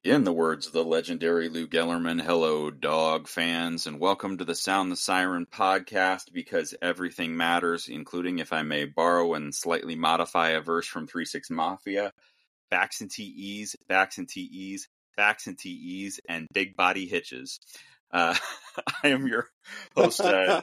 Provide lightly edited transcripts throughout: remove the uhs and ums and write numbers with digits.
In the words of the legendary Lou Gellerman, hello, dog fans, and welcome to the Sound the Siren podcast, because everything matters, including, if I may borrow and slightly modify a verse from 3-6 Mafia, backs and TEs, backs and TEs, backs and TEs, and big body hitches. I am your host,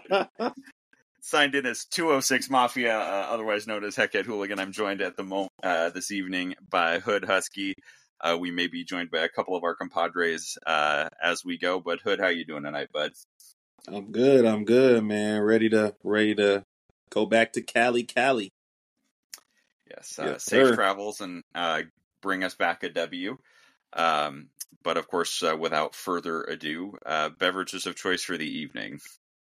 signed in as 206 Mafia, otherwise known as Heckhead Hooligan. I'm joined at the moment this evening by Hood Husky. We may be joined by a couple of our compadres as we go, but Hood, how you doing tonight, bud? I'm good, man. Ready to go back to Cali. Yes, safe travels and bring us back a W. But of course, without further ado, beverages of choice for the evening.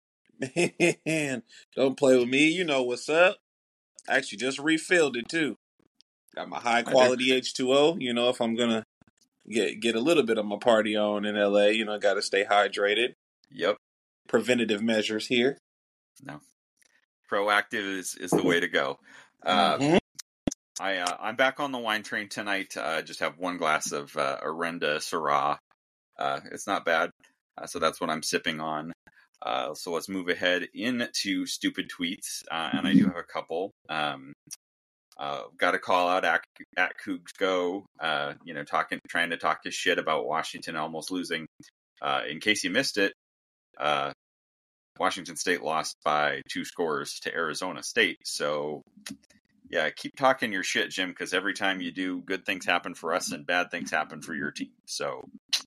Man, don't play with me. You know what's up. I actually just refilled it too. Got my high quality H2O. You know, if I'm gonna get a little bit of my party on in LA, you know, got to stay hydrated. Yep. Preventative measures here. No, proactive is the way to go. I'm back on the wine train tonight. Just have one glass of Orenda Syrah. It's not bad, so that's what I'm sipping on. So let's move ahead into stupid tweets, and I do have a couple. Got to call out at Cougs Go, trying to talk his shit about Washington almost losing. In case you missed it, Washington State lost by 2 scores to Arizona State. So, yeah, keep talking your shit, Jim, because every time you do, good things happen for us and bad things happen for your team. So,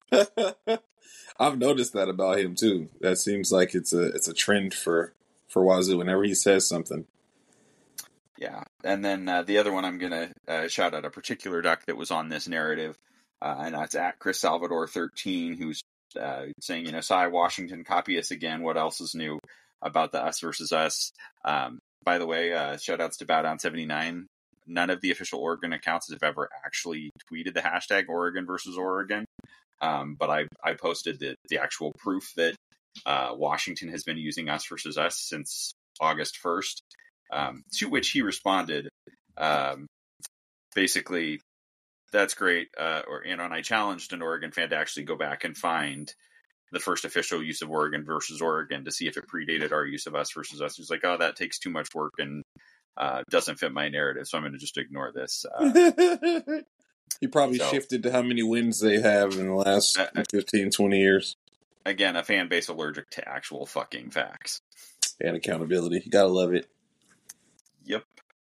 I've noticed that about him too. That seems like it's a trend for Wazoo whenever he says something. Yeah, and then the other one I'm going to shout out a particular duck that was on this narrative, and that's at Chris Salvador 13, who's saying, Cy Washington, copy us again. What else is new about the us versus us? By the way, shout outs to Bowdown 79. None of the official Oregon accounts have ever actually tweeted the hashtag Oregon versus Oregon, but I posted the actual proof that Washington has been using us versus us since August 1st. To which he responded, basically, that's great. And I challenged an Oregon fan to actually go back and find the first official use of Oregon versus Oregon to see if it predated our use of us versus us. He's like, oh, that takes too much work and doesn't fit my narrative, so I'm going to just ignore this. He probably shifted to how many wins they have in the last 15, 20 years. Again, a fan base allergic to actual fucking facts. And accountability. You gotta love it. Yep.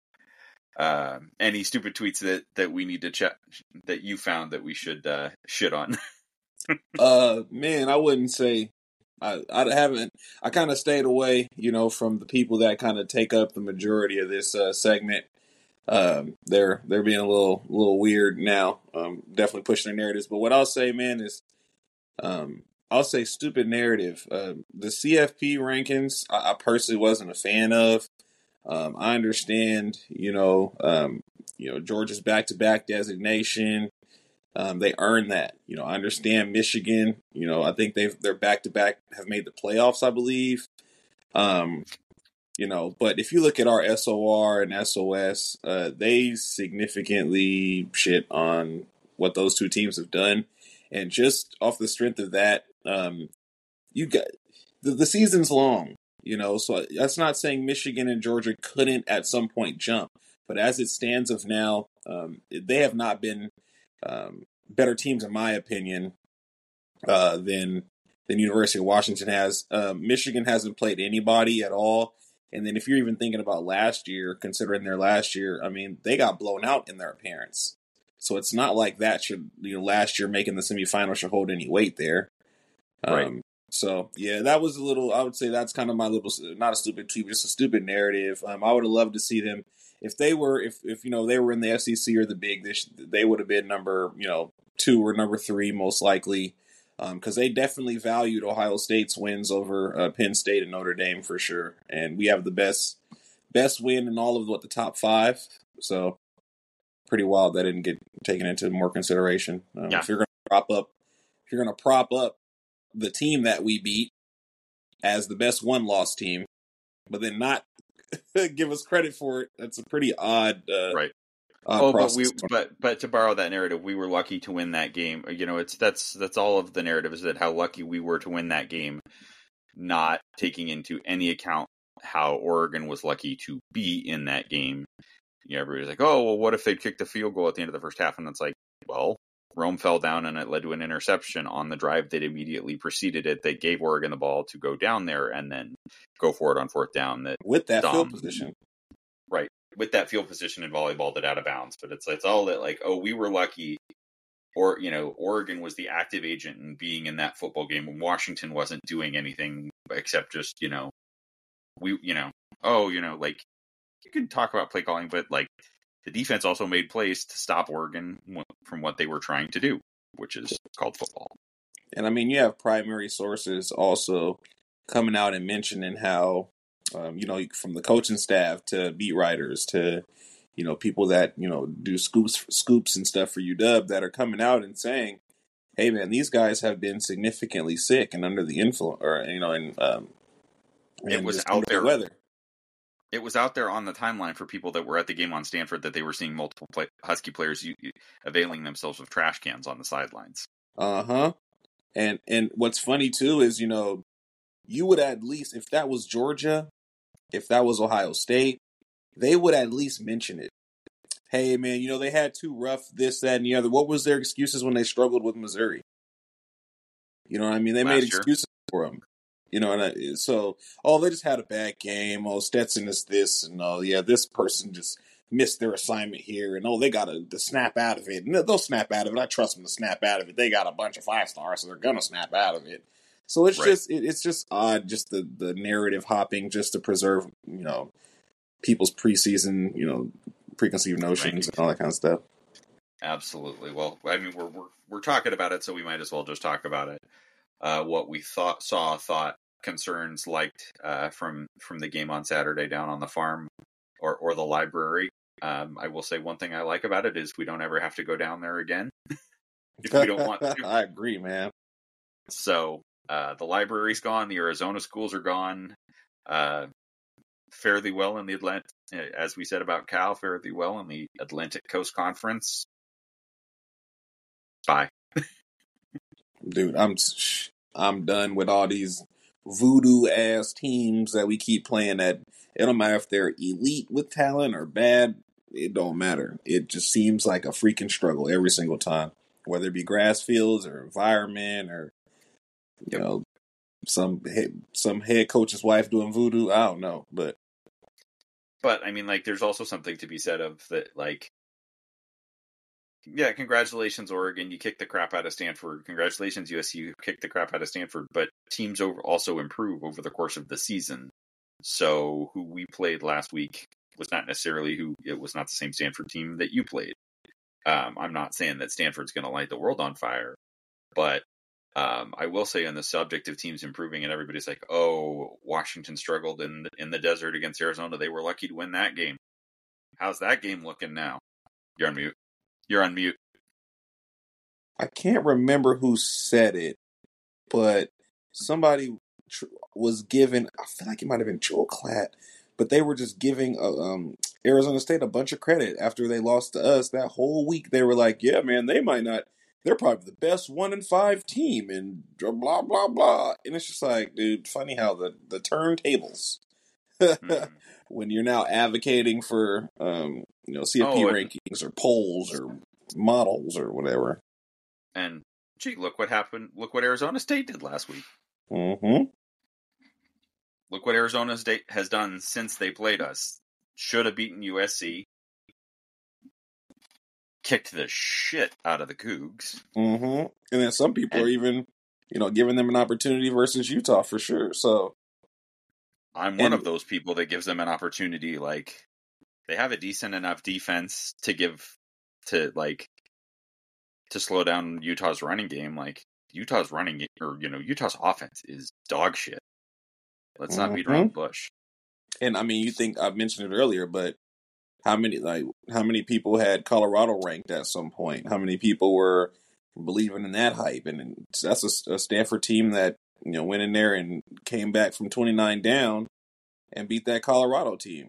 Any stupid tweets that we need to check that you found that we should shit on? Man, I wouldn't say I haven't. I kind of stayed away, from the people that kind of take up the majority of this segment. They're being a little weird now. Definitely pushing their narratives. But what I'll say, man, is I'll say stupid narrative. The CFP rankings, I personally wasn't a fan of. I understand, Georgia's back-to-back designation. They earned that. I understand Michigan. I think they're back-to-back have made the playoffs, I believe. But if you look at our SOR and SOS, they significantly shit on what those two teams have done. And just off the strength of that, you got the season's long. So that's not saying Michigan and Georgia couldn't at some point jump. But as it stands of now, they have not been better teams, in my opinion, than University of Washington has. Michigan hasn't played anybody at all. And then if you're even thinking about last year, considering their last year, I mean, they got blown out in their appearance. So it's not like that should, last year making the semifinal should hold any weight there. Right. So, yeah, that was a little, I would say that's kind of my little, not a stupid tweet, just a stupid narrative. I would have loved to see them, if they were in the SEC or the Big, they would have been number, 2 or number 3 most likely, because they definitely valued Ohio State's wins over Penn State and Notre Dame for sure. And we have the best win in all of the top 5. So pretty wild that didn't get taken into more consideration. Yeah. If you're going to prop up the team that we beat as the best one-loss team, but then not give us credit for it, that's a pretty odd right. process. But to borrow that narrative, we were lucky to win that game. You know, that's all of the narrative is that how lucky we were to win that game, not taking into any account how Oregon was lucky to be in that game. You know, everybody's like, oh, well, what if they'd kicked the field goal at the end of the first half? And it's like, well, Rome fell down and it led to an interception on the drive that immediately preceded it. They gave Oregon the ball to go down there and then go for it on fourth down. That with that field position. Right. With that field position in volleyball that out of bounds. But it's all that like, oh, we were lucky. Or, you know, Oregon was the active agent in being in that football game when Washington wasn't doing anything except just, you know, like you can talk about play calling, but like the defense also made plays to stop Oregon from what they were trying to do, which is called football. And I mean, you have primary sources also coming out and mentioning how, from the coaching staff to beat writers to, people that, do scoops and stuff for UW that are coming out and saying, hey man, these guys have been significantly sick and under the influence, or, it was out there. Weather. It was out there on the timeline for people that were at the game on Stanford that they were seeing multiple Husky players availing themselves of trash cans on the sidelines. And what's funny too is, you would at least, if that was Georgia, if that was Ohio State, they would at least mention it. Hey man, they had too rough this, that, and the other. What was their excuses when they struggled with Missouri? You know what I mean? They made excuses for them. They just had a bad game. Oh, Stetson is this, and this person just missed their assignment here, and they got to snap out of it. And they'll snap out of it. I trust them to snap out of it. They got a bunch of 5-stars, so they're gonna snap out of it. So it's just odd, just the narrative hopping, just to preserve people's preseason preconceived notions and all that kind of stuff. Absolutely. Well, I mean, we're talking about it, so we might as well just talk about it. What we thought concerns liked from the game on Saturday down on the farm or the library. I will say one thing I like about it is we don't ever have to go down there again if we don't want to. I agree, man. So the library's gone. The Arizona schools are gone. Fairly well in the Atlantic, as we said about Cal, fairly well in the Atlantic Coast Conference. Bye. Dude, I'm done with all these voodoo ass teams that we keep playing at. It don't matter if they're elite with talent or bad. It don't matter. It just seems like a freaking struggle every single time, whether it be grass fields or environment or some head coach's wife doing voodoo. I don't know, but I mean, like, there's also something to be said of that, like. Yeah, congratulations, Oregon. You kicked the crap out of Stanford. Congratulations, USC. You kicked the crap out of Stanford. But teams also improve over the course of the season. So who we played last week was not necessarily it was not the same Stanford team that you played. I'm not saying that Stanford's going to light the world on fire. But I will say on the subject of teams improving and everybody's like, oh, Washington struggled in the desert against Arizona. They were lucky to win that game. How's that game looking now? You're on mute. You're on mute. I can't remember who said it, but somebody was given, I feel like it might have been Joel Klatt, but they were just giving Arizona State a bunch of credit after they lost to us that whole week. They were like, yeah, man, they're probably the best 1-5 team and blah, blah, blah. And it's just like, dude, funny how the turntables. When you're now advocating for CFP rankings or polls or models or whatever. And gee, look what happened. Look what Arizona State did last week. Mm-hmm. Look what Arizona State has done since they played us. Should have beaten USC. Kicked the shit out of the Cougs. Mm-hmm. And then some people are even, giving them an opportunity versus Utah for sure. So I'm one of those people that gives them an opportunity. Like, they have a decent enough defense to slow down Utah's running game. Like, Utah's Utah's offense is dog shit. Let's not beat around the bush. And I mean, you think I mentioned it earlier, but how many people had Colorado ranked at some point? How many people were believing in that hype? And that's a Stanford team that went in there and came back from 29 down and beat that Colorado team.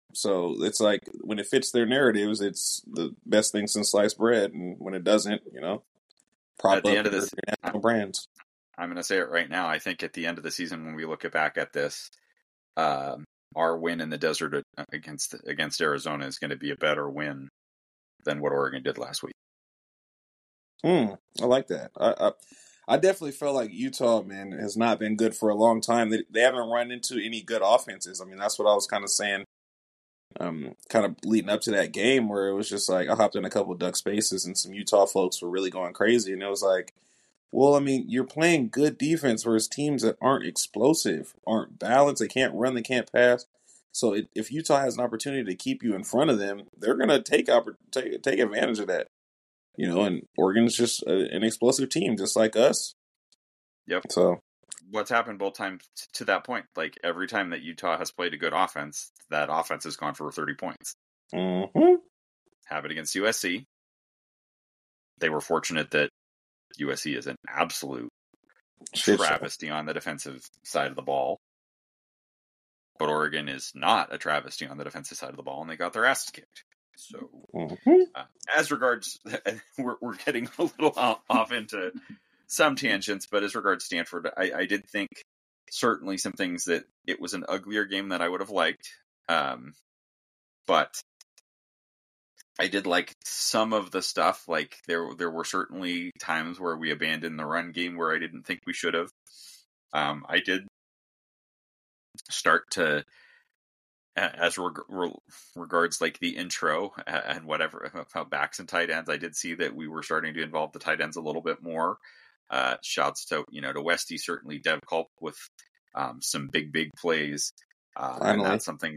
So it's like when it fits their narratives, it's the best thing since sliced bread, and when it doesn't, prop At the up end of their this, national brands. I'm going to say it right now. I think at the end of the season, when we look back at this, our win in the desert against Arizona is going to be a better win than what Oregon did last week. I like that. I definitely felt like Utah, man, has not been good for a long time. They haven't run into any good offenses. I mean, that's what I was kind of saying, kind of leading up to that game where it was just like I hopped in a couple of Duck Spaces and some Utah folks were really going crazy. And it was like, well, I mean, you're playing good defense versus teams that aren't explosive, aren't balanced, they can't run, they can't pass. So if Utah has an opportunity to keep you in front of them, they're going to take advantage of that. And Oregon's just an explosive team, just like us. Yep. So what's happened both times to that point? Like every time that Utah has played a good offense, that offense has gone for 30 points. Mm-hmm. Have it against USC. They were fortunate that USC is an absolute travesty on the defensive side of the ball. But Oregon is not a travesty on the defensive side of the ball, and they got their asses kicked. So, as regards, we're getting a little off into some tangents, but as regards Stanford, I did think certainly some things that it was an uglier game that I would have liked. But I did like some of the stuff. Like there were certainly times where we abandoned the run game where I didn't think we should have. I did start to, as regards like the intro and whatever about backs and tight ends, I did see that we were starting to involve the tight ends a little bit more. Shouts to to Westy, certainly Dev Culp with some big plays, and that's something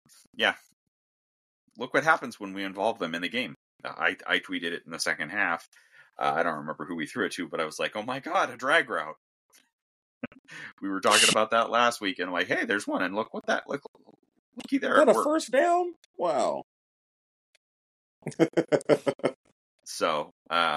look what happens when we involve them in the game. I tweeted it in the second half. I don't remember who we threw it to, but I was like, oh my god, a drag route. We were talking about that last week, and I'm like, hey, there's one, and look what that looky there. Is that a first down? Wow. So,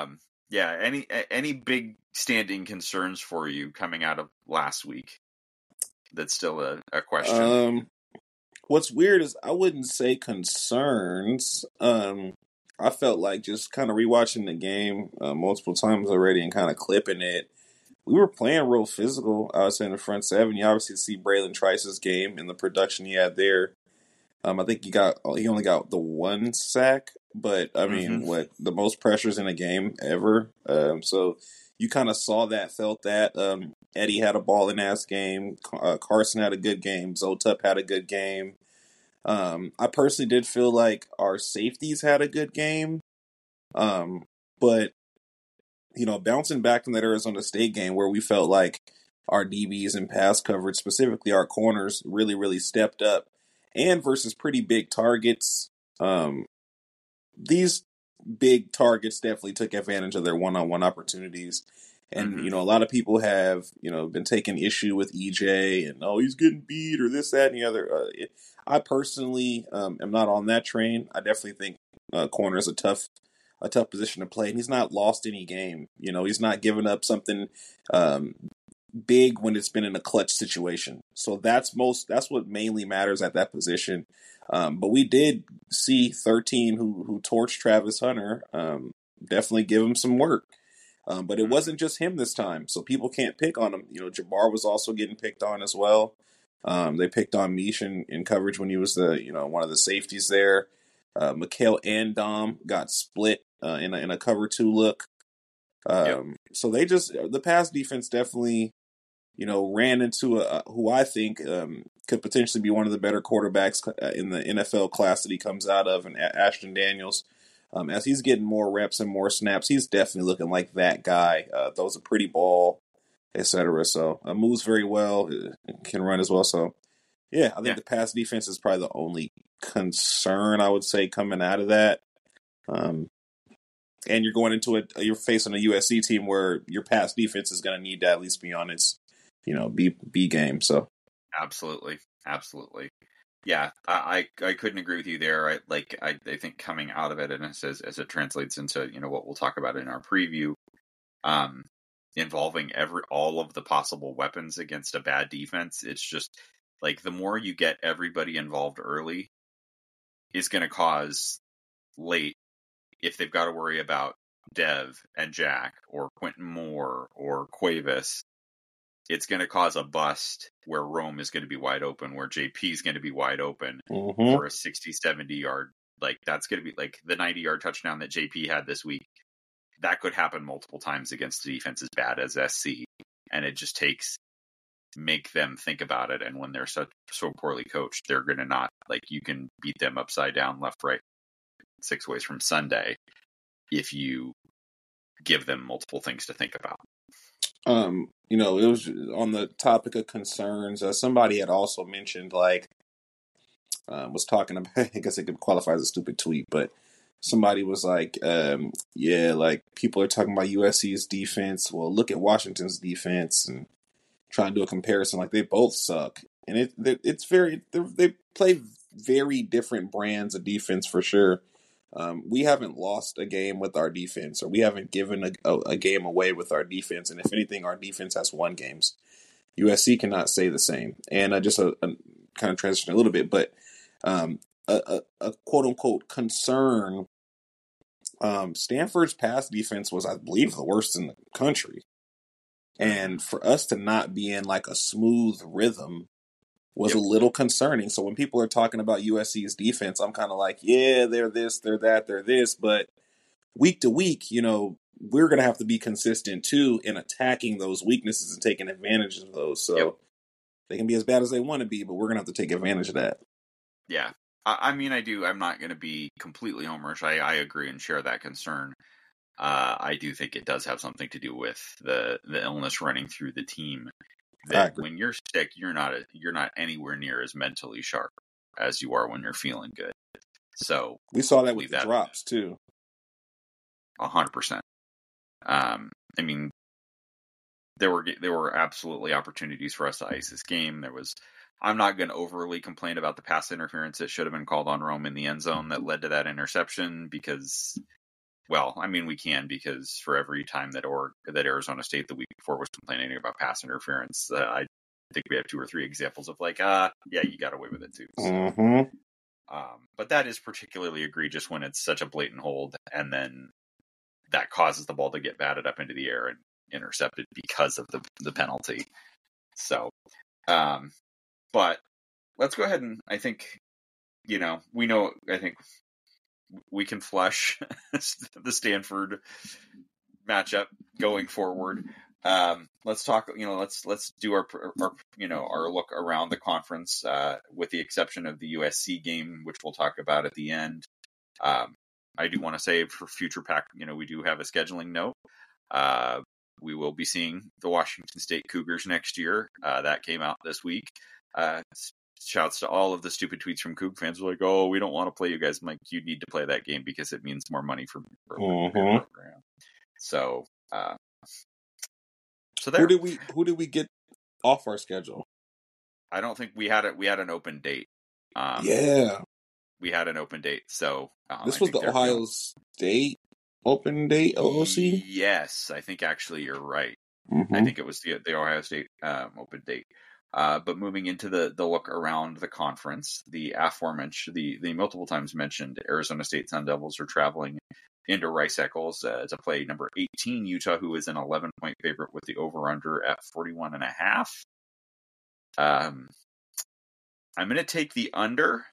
any big standing concerns for you coming out of last week? That's still a question. What's weird is I wouldn't say concerns. I felt like just kind of rewatching the game multiple times already and kind of clipping it. We were playing real physical. I would say in the front seven. You obviously see Braylon Trice's game and the production he had there. I think he only got the one sack, but I mean, the most pressures in a game ever. So you kind of saw that, felt that. Eddie had a balling ass game. Carson had a good game. Zotup had a good game. I personally did feel like our safeties had a good game. But bouncing back from that Arizona State game where we felt like our DBs and pass coverage, specifically our corners, really, really stepped up. And versus pretty big targets, these big targets definitely took advantage of their one-on-one opportunities. And, a lot of people have, been taking issue with EJ and, he's getting beat or this, that, and the other. I personally am not on that train. I definitely think corner is a tough position to play. And he's not lost any game. He's not giving up something big when it's been in a clutch situation. So that's what mainly matters at that position. But we did see 13 who torched Travis Hunter definitely give him some work. But it wasn't just him this time, so people can't pick on him. Jabbar was also getting picked on as well. They picked on Mish in coverage when he was one of the safeties there. Mikhail and Dom got split in a cover 2 look. So the pass defense definitely ran into who I think could potentially be one of the better quarterbacks in the NFL class that he comes out of, and Ashton Daniels. As he's getting more reps and more snaps, he's definitely looking like that guy. Throws a pretty ball, etc. So moves very well, can run as well. So yeah, I think the pass defense is probably the only concern I would say coming out of that. And you're going into it, you're facing a USC team where your pass defense is going to need to at least be on its B game. So absolutely. Yeah, I couldn't agree with you there. I think coming out of it, and as it translates into what we'll talk about in our preview, involving all of the possible weapons against a bad defense, it's just like the more you get everybody involved early, is going to cause late, if they've got to worry about Dev and Jack or Quentin Moore or Cuevas, it's going to cause a bust where Rome is going to be wide open, where JP is going to be wide open for a 60, 70 yard. Like, that's going to be like the 90-yard touchdown that JP had this week. That could happen multiple times against a defense as bad as SC. And it just takes make them think about it. And when they're so poorly coached, they're going to not, like, you can beat them upside down, left, right, 6 ways from Sunday if you give them multiple things to think about. You know, it was on the topic of concerns. Somebody had also mentioned, like, was talking about, I guess it could qualify as a stupid tweet, but somebody was like, yeah, like, people are talking about USC's defense. Well, look at Washington's defense and try and do a comparison. Like, they both suck. And it's very, they play very different brands of defense for sure. We haven't lost a game with our defense, or we haven't given a game away with our defense. And if anything, our defense has won games. USC cannot say the same. And just a kind of transition a little bit, but a quote unquote concern. Stanford's pass defense was, I believe, the worst in the country. And for us to not be in like a smooth rhythm was a little concerning. So when people are talking about USC's defense, I'm kind of like, yeah, they're this, they're that, they're this. But week to week, you know, we're going to have to be consistent too in attacking those weaknesses and taking advantage of those. So they can be as bad as they want to be, but we're going to have to take advantage of that. Yeah. I mean, I'm not going to be completely homerish. I agree and share that concern. I do think it does have something to do with the illness running through the team. That when you're sick, you're not anywhere near as mentally sharp as you are when you're feeling good. So we saw that with the drops too. 100%. I mean, there were absolutely opportunities for us to ice this game. I'm not going to overly complain about the pass interference that should have been called on Rome in the end zone that led to that interception because, well, I mean, we can, because for every time that Arizona State the week before was complaining about pass interference, I think we have 2 or 3 examples of like, yeah, you got away with it too. So, but that is particularly egregious when it's such a blatant hold, and then that causes the ball to get batted up into the air and intercepted because of the penalty. So, but let's go ahead and I think, I think we can flush the Stanford matchup going forward. Let's talk, let's do our look around the conference, with the exception of the USC game, which we'll talk about at the end. I do want to say for future pack, we do have a scheduling note. We will be seeing the Washington State Cougars next year. That came out this week. Shouts to all of the stupid tweets from Coug fans who are like, oh, we don't want to play you guys. I'm like, you need to play that game because it means more money for the program. So, there. Who did we get off our schedule? I don't think we had an open date. We had an open date. So this was the Ohio State open date, OOC? Yes, I think actually you're right. I think it was the Ohio State open date. But moving into the look around the conference, the aforementioned, the multiple times mentioned Arizona State Sun Devils are traveling into Rice-Eccles to play number 18 Utah, who is an 11-point favorite with the over-under at 41.5. I'm going to take the under.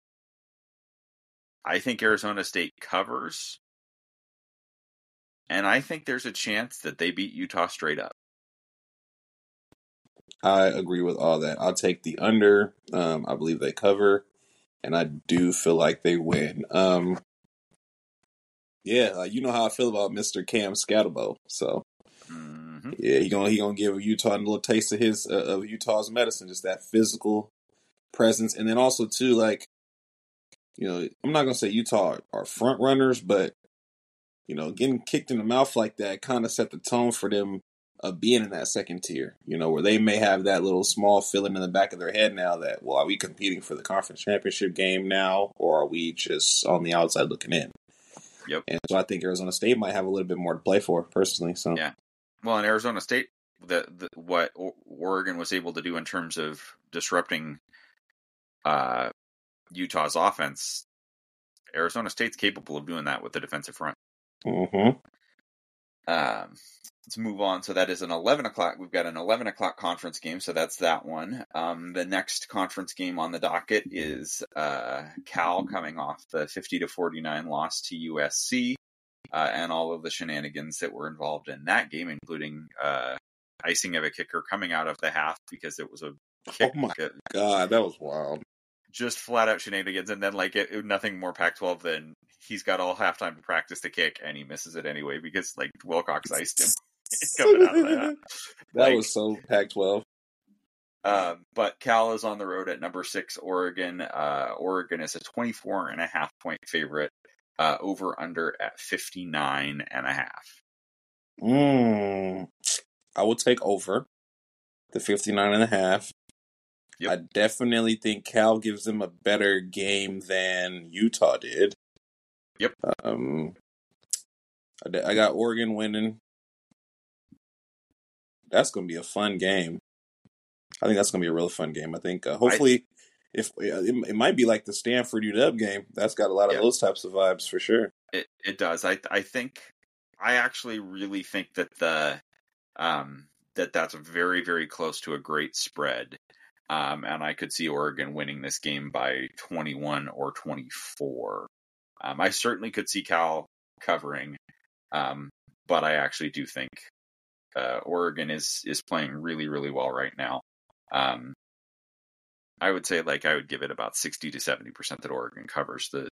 I think Arizona State covers. And I think there's a chance that they beat Utah straight up. I agree with all that. I'll take the under. I believe they cover. And I do feel like they win. You know how I feel about Mr. Cam Scatterbo. So, yeah, he gonna give Utah a little taste of of Utah's medicine, just that physical presence. And then also, too, like, I'm not going to say Utah are front runners, but, getting kicked in the mouth like that kind of set the tone for them being in that second tier, where they may have that little small feeling in the back of their head now that, well, are we competing for the conference championship game now, or are we just on the outside looking in? Yep. And so I think Arizona State might have a little bit more to play for, personally. So yeah. Well, in Arizona State, what Oregon was able to do in terms of disrupting Utah's offense, Arizona State's capable of doing that with the defensive front. Mm-hmm. Let's move on. So that is an 11 o'clock. We've got an 11 o'clock conference game, so that's that one. The next conference game on the docket is Cal coming off the 50-49 loss to USC, and all of the shenanigans that were involved in that game, including icing of a kicker coming out of the half because it was a kick. Oh my God, that was wild. Just flat out shenanigans, and then nothing more Pac-12 than he's got all halftime to practice the kick, and he misses it anyway because Wilcox iced him coming out of that. That was so Pac-12. But Cal is on the road at number 6 Oregon. Oregon is a 24.5 point favorite. Over under at 59.5. I will take over the 59.5. Yep. I definitely think Cal gives them a better game than Utah did. Yep. I got Oregon winning. That's going to be a fun game. I think that's going to be a real fun game. I think hopefully it might be like the Stanford UW game. That's got a lot of those types of vibes for sure. It does. I actually really think that that's very, very close to a great spread. And I could see Oregon winning this game by 21 or 24. I certainly could see Cal covering, but I actually do think Oregon is playing really, really well right now. I would say I would give it about 60 to 70% that Oregon covers the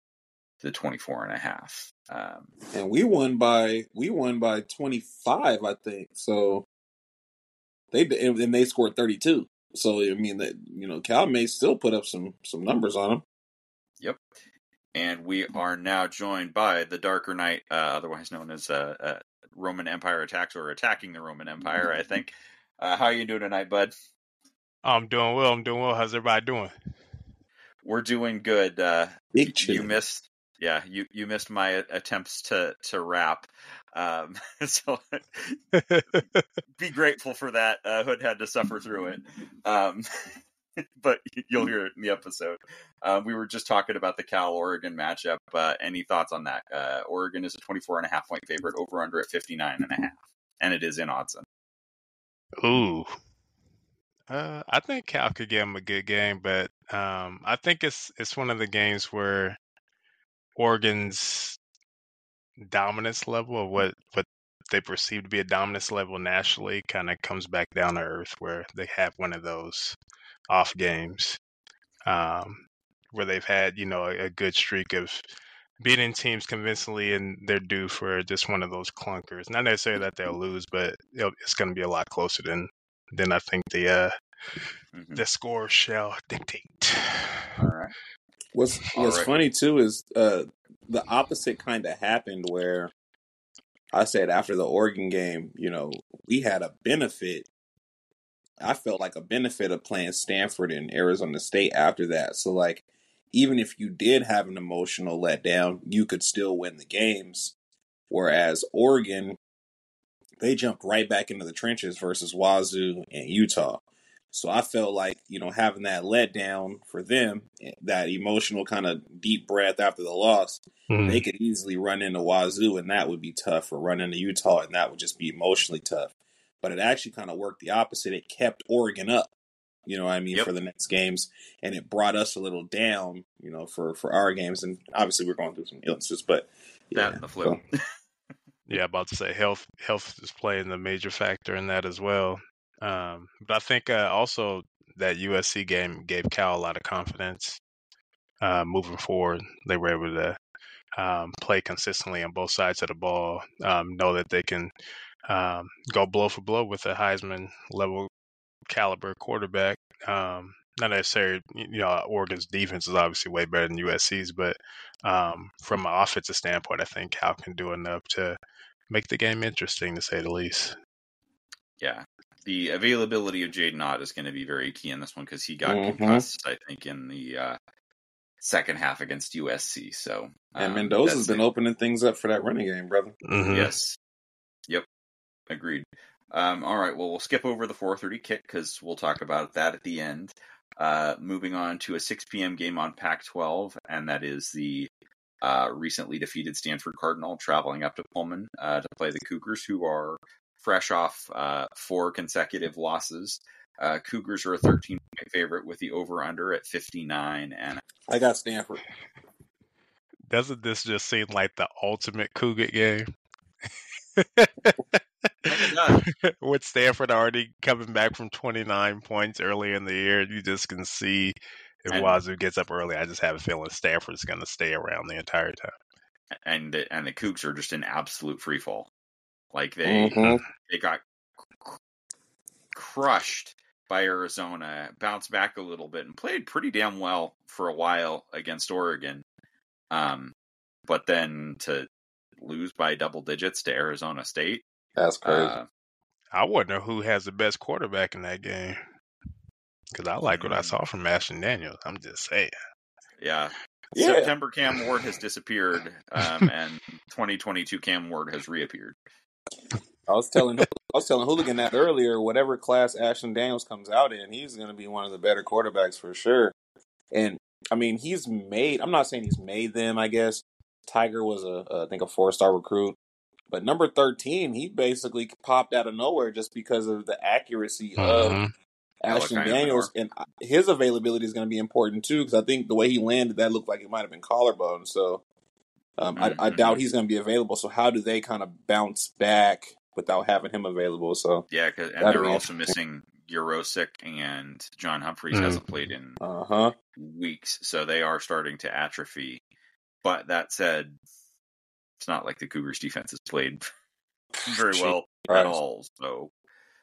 24.5. And we won by 25, I think. So they scored 32. So I mean that Cal may still put up some numbers on them. Yep. And we are now joined by the Darker Knight, otherwise known as Roman Empire Attacks, or Attacking the Roman Empire, I think. How are you doing tonight, bud? I'm doing well. How's everybody doing? We're doing good. You missed my attempts to rap. So be grateful for that. Hood had to suffer through it. But you'll hear it in the episode. We were just talking about the Cal-Oregon matchup. Any thoughts on that? Oregon is a 24.5 point favorite, over under at 59.5, and it is in Autzen. Ooh. I think Cal could give them a good game, but I think it's one of the games where Oregon's dominance level, of what they perceive to be a dominance level nationally, kind of comes back down to earth, where they have one of those off games where they've had a good streak of beating teams convincingly, and they're due for just one of those clunkers. Not necessarily that they'll lose, but it's going to be a lot closer than I think the score shall dictate. All right. What's funny too is the opposite kind of happened, where I said after the Oregon game, we had a benefit. I felt like a benefit of playing Stanford and Arizona State after that. So even if you did have an emotional letdown, you could still win the games. Whereas Oregon, they jumped right back into the trenches versus Wazoo and Utah. So I felt like, having that letdown for them, that emotional kind of deep breath after the loss, they could easily run into Wazoo, and that would be tough, or run into Utah, and that would just be emotionally tough. But it actually kind of worked the opposite. It kept Oregon up, for the next games, and it brought us a little down, for our games. And obviously we're going through some illnesses, but that and the flu. So. Yeah, about to say health is playing a major factor in that as well. But I think also that USC game gave Cal a lot of confidence moving forward. They were able to play consistently on both sides of the ball, know that they can go blow for blow with a Heisman level caliber quarterback. Not necessarily, Oregon's defense is obviously way better than USC's, but from an offensive standpoint, I think Cal can do enough to make the game interesting, to say the least. Yeah. The availability of Jaden Ott is going to be very key in this one, because he got concussed, I think, in the second half against USC. So, and Mendoza's been opening things up for that running game, brother. Mm-hmm. Yes. Yep. Agreed. All right. Well, we'll skip over the 4:30 kick because we'll talk about that at the end. Moving on to a 6 p.m. game on Pac-12, and that is the recently defeated Stanford Cardinal, traveling up to Pullman to play the Cougars, who are fresh off 4 consecutive losses. Cougars are a 13-point favorite with the over-under at 59. And I got Stanford. Doesn't this just seem like the ultimate Cougar game? it does. With Stanford already coming back from 29 points early in the year, you just can see if Wazoo gets up early. I just have a feeling Stanford's going to stay around the entire time. And the Cougs are just in absolute free fall. Like they got crushed by Arizona, bounced back a little bit, and played pretty damn well for a while against Oregon. But then to lose by double digits to Arizona State. That's crazy. I wonder who has the best quarterback in that game. Because I like what I saw from Ashton Daniels. I'm just saying. Yeah. September Cam Ward has disappeared, and 2022 Cam Ward has reappeared. I was telling Hooligan that earlier. Whatever class Ashton Daniels comes out in, he's going to be one of the better quarterbacks for sure. And I mean, I'm not saying he's made them. I guess Tiger was I think a 4-star recruit, but number 13, he basically popped out of nowhere just because of the accuracy of Ashton Daniels, and his availability is going to be important too, because I think the way he landed, that looked like it might have been collarbone. So I doubt he's going to be available. So how do they kind of bounce back without having him available? So yeah, and they're also missing Urosic, and John Humphreys hasn't played in weeks, so they are starting to atrophy. But that said, it's not like the Cougars defense has played very well at all. So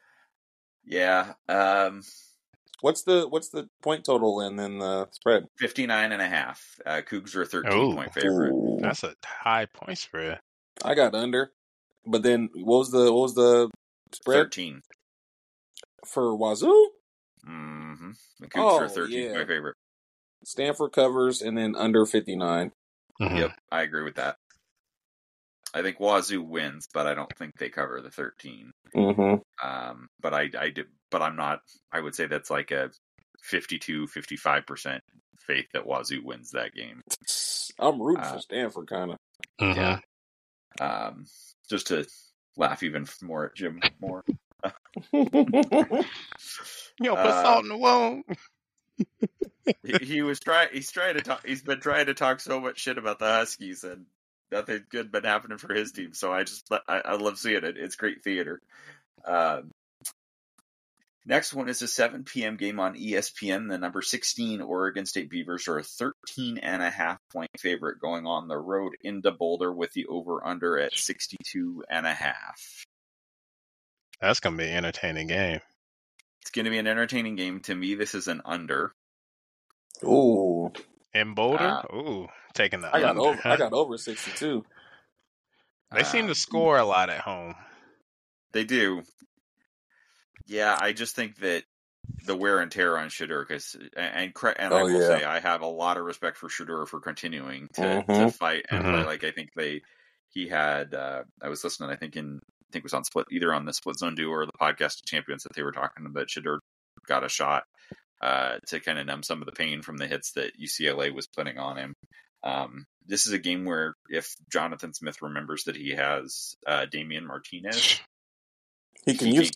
yeah. What's the point total and then the spread? 59.5. Cougs are a 13-point favorite. That's a high point spread. I got under, but then what was the spread? 13 for Wazoo. Mm-hmm. The Cougs are a 13-point favorite. Stanford covers and then under 59. Yep, I agree with that. I think Wazoo wins, but I don't think they cover the 13. But I do. But I'm not. I would say that's like a 52-55% faith that Wazoo wins that game. I'm rooting for Stanford, kind of. Yeah. Just to laugh even more at Jim Moore. Put salt in the wound. He's trying to talk. He's been trying to talk so much shit about the Huskies, and nothing good been happening for his team. So I love seeing it. It's great theater. Next one is a 7 p.m. game on ESPN. The number 16 Oregon State Beavers are a 13.5-point favorite going on the road into Boulder with the over/under at 62.5. That's going to be an entertaining game. It's going to be an entertaining game. To me, this is an under. Ooh. In Boulder? Taking the under. I got over 62. They seem to score a lot at home. They do. Yeah, I just think that the wear and tear on Shedeur, and I will say I have a lot of respect for Shedeur for continuing to fight and play. Like I think he had. I was listening. I think it was on either on the Split Zone Duo or the Podcast of Champions that they were talking about. Shedeur got a shot to kind of numb some of the pain from the hits that UCLA was putting on him. This is a game where if Jonathan Smith remembers that he has Damian Martinez, they can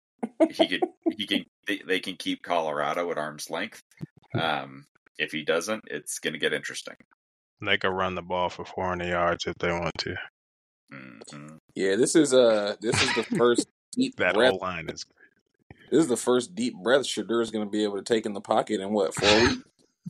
keep Colorado at arm's length. If he doesn't, it's going to get interesting. They could run the ball for 400 yards if they want to. Yeah, this is the first deep that breath. whole line is. This is the first deep breath Shedeur is going to be able to take in the pocket in 4 weeks.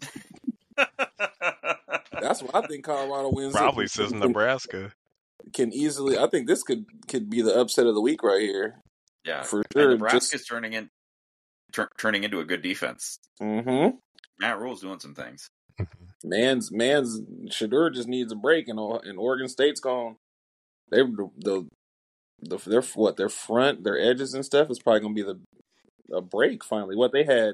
That's what I think Colorado wins. Probably says Nebraska can easily. I think this could be the upset of the week right here. Yeah, for sure. And Nebraska's turning into a good defense. Matt Rule's doing some things. Man's Shedeur just needs a break, and Oregon State's gone. Their front, their edges and stuff is probably gonna be a break finally. What they had,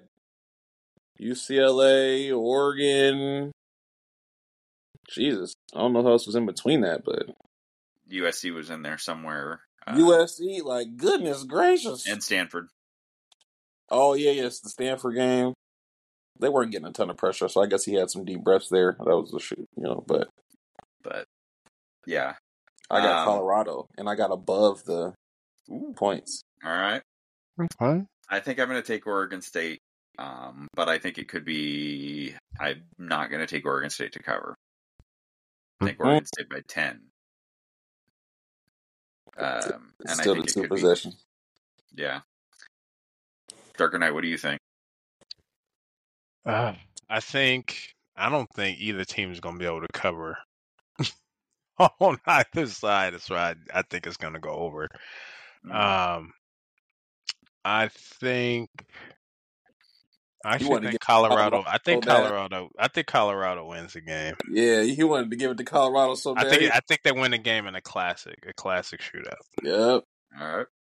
UCLA, Oregon. Jesus, I don't know who else was in between that, but USC was in there somewhere. USC, like goodness gracious, and Stanford. Oh yes, the Stanford game. They weren't getting a ton of pressure, so I guess he had some deep breaths there. That was the shoot, but But yeah, I got Colorado, and I got above the points. All right. Okay. I think I'm going to take Oregon State, but I think it could be. I'm not going to take Oregon State to cover. I think Oregon State by 10. And Still I think the it two could possessions. be. Yeah. Darker Knight, what do you think? I don't think either team is going to be able to cover on either side. That's why I think it's going to go over. I actually think Colorado. I think Colorado wins the game. Yeah, he wanted to give it to Colorado so bad. I think they win the game in a classic shootout. Yep. All right.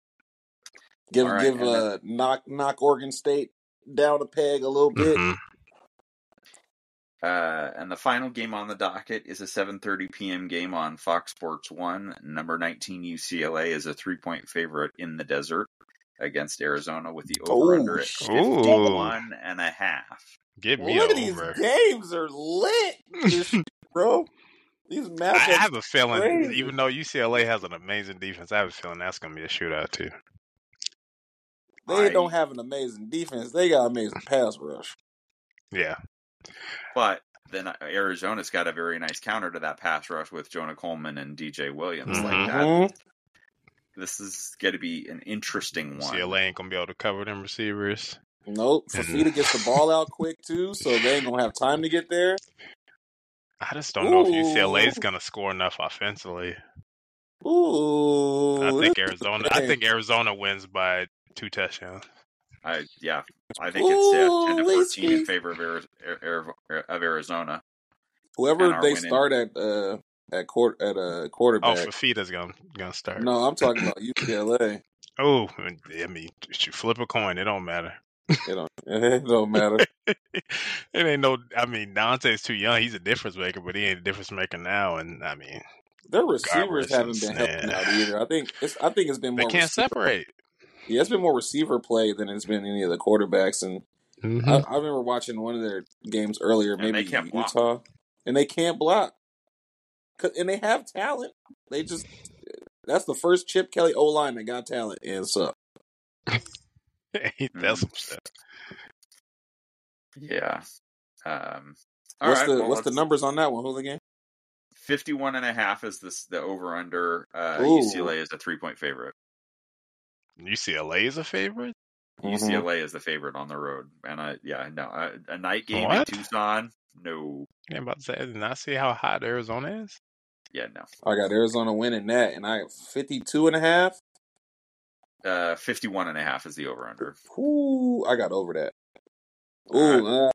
Give knock Oregon State down a peg a little bit. Mm-hmm. And the final game on the docket is a 7:30 p.m. game on Fox Sports 1. Number 19 UCLA is a 3-point favorite in the desert against Arizona with the over-under at 51.5. Give me over. These games are lit, bro. These matchups. I have a feeling, even though UCLA has an amazing defense, I have a feeling that's going to be a shootout too. They don't have an amazing defense. They got amazing pass rush. Yeah. But then Arizona's got a very nice counter to that pass rush with Jonah Coleman and DJ Williams. Like that. This is going to be an interesting one. UCLA ain't going to be able to cover them receivers. Nope. Fafita gets the ball out quick, too, so they ain't going to have time to get there. I just don't know if UCLA is going to score enough offensively. I think Arizona wins by 2 touchdowns. I think it's 10 to 14 in favor of Arizona. Whoever they start at quarterback. Oh, Fafita's gonna start. No, I'm talking about UCLA. Oh, I mean, you flip a coin. It don't matter. It don't matter. It ain't no. I mean, Dante's too young. He's a difference maker, but he ain't a difference maker now. And I mean, their receivers haven't been helping out either. I think it's been more. They can't separate. Yeah, it's been more receiver play than it's been any of the quarterbacks. And I remember watching one of their games earlier, maybe Utah, and they can't block. And they have talent. That's the first Chip Kelly O-line that got talent, and so. That's some stuff. Yeah. What's the numbers on that one? Who's the game? 51.5 is the over-under. UCLA is a 3-point favorite. UCLA is a favorite? UCLA is the favorite on the road. And a night game in Tucson? No. I'm about to say, I did not see how hot Arizona is. Yeah, no. I got Arizona winning that, and I got 52.5. 51.5 is the over-under. Ooh, I got over that. Ooh,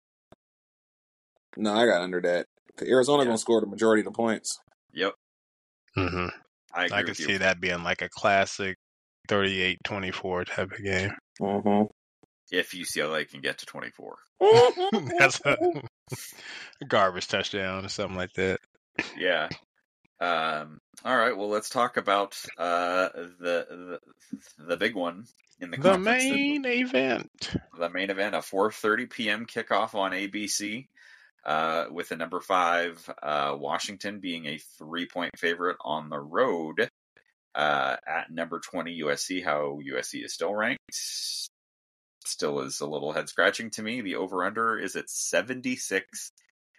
no, I got under that. Arizona gonna score the majority of the points. Yep. Mm-hmm. I could see that being like a classic 38-24 type of game. Mm-hmm. If UCLA can get to 24. That's a garbage touchdown or something like that. Yeah. All right. Well, let's talk about the big one in the conference. Main event. The main event, a 4:30 p.m. kickoff on ABC, with the number 5 Washington being a 3-point favorite on the road at number 20 USC. How USC is still ranked still is a little head scratching to me. The over/under is at 76.5.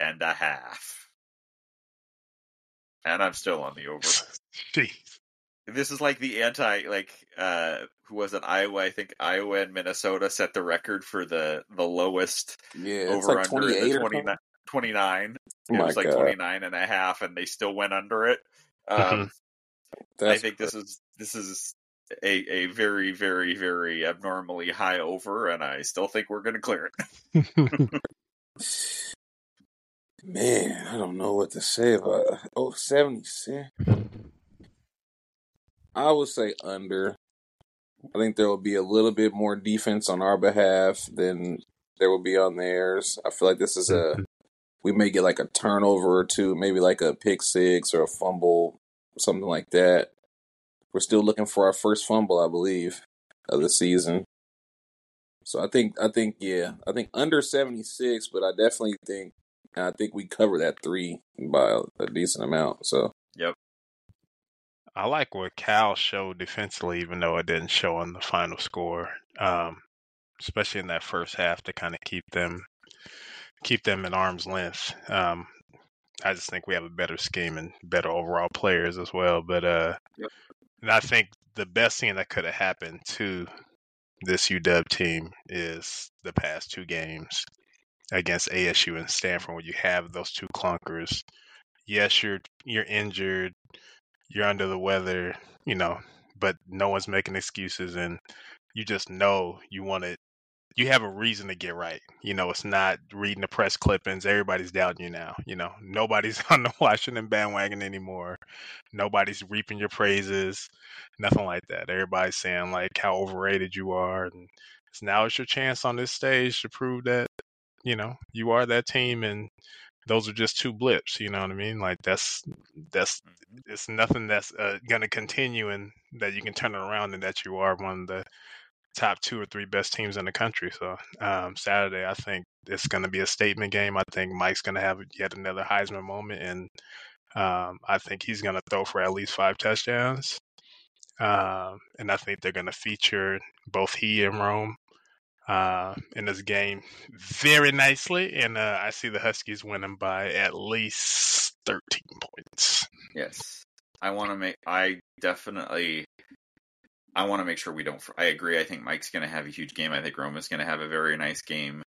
And I'm still on the over. Jeez. This is like the who was it? Iowa. I think Iowa and Minnesota set the record for the lowest over like under 28 or 29. Oh, it was like 29.5, and they still went under it. I think this is a very, very, very abnormally high over, and I still think we're going to clear it. Man, I don't know what to say about 76. I would say under. I think there will be a little bit more defense on our behalf than there will be on theirs. I feel like this is we may get like a turnover or two, maybe like a pick 6 or a fumble, something like that. We're still looking for our first fumble, I believe, of the season. So I think under 76, but I definitely think And I think we covered that 3 by a decent amount. So Yep. I like what Cal showed defensively, even though it didn't show on the final score. Especially in that first half to kind of keep them at arm's length. I just think we have a better scheme and better overall players as well. But Yep. and I think the best thing that could have happened to this UW team is the past 2 games against ASU and Stanford, where you have those 2 clunkers. Yes, you're injured, you're under the weather, but no one's making excuses, and you just know you have a reason to get right. It's not reading the press clippings. Everybody's doubting you now. Nobody's on the Washington bandwagon anymore. Nobody's reaping your praises. Nothing like that. Everybody's saying like how overrated you are, and now it's your chance on this stage to prove that you are that team, and those are just 2 blips. You know what I mean? Like that's it's nothing that's going to continue, and that you can turn it around, and that you are one of the top 2 or 3 best teams in the country. So Saturday, I think it's going to be a statement game. I think Mike's going to have yet another Heisman moment, and I think he's going to throw for at least 5 touchdowns. And I think they're going to feature both he and Rome in this game very nicely. And I see the Huskies winning by at least 13 points. Yes. I want to make sure we don't. I agree. I think Mike's going to have a huge game. I think Rome is going to have a very nice game.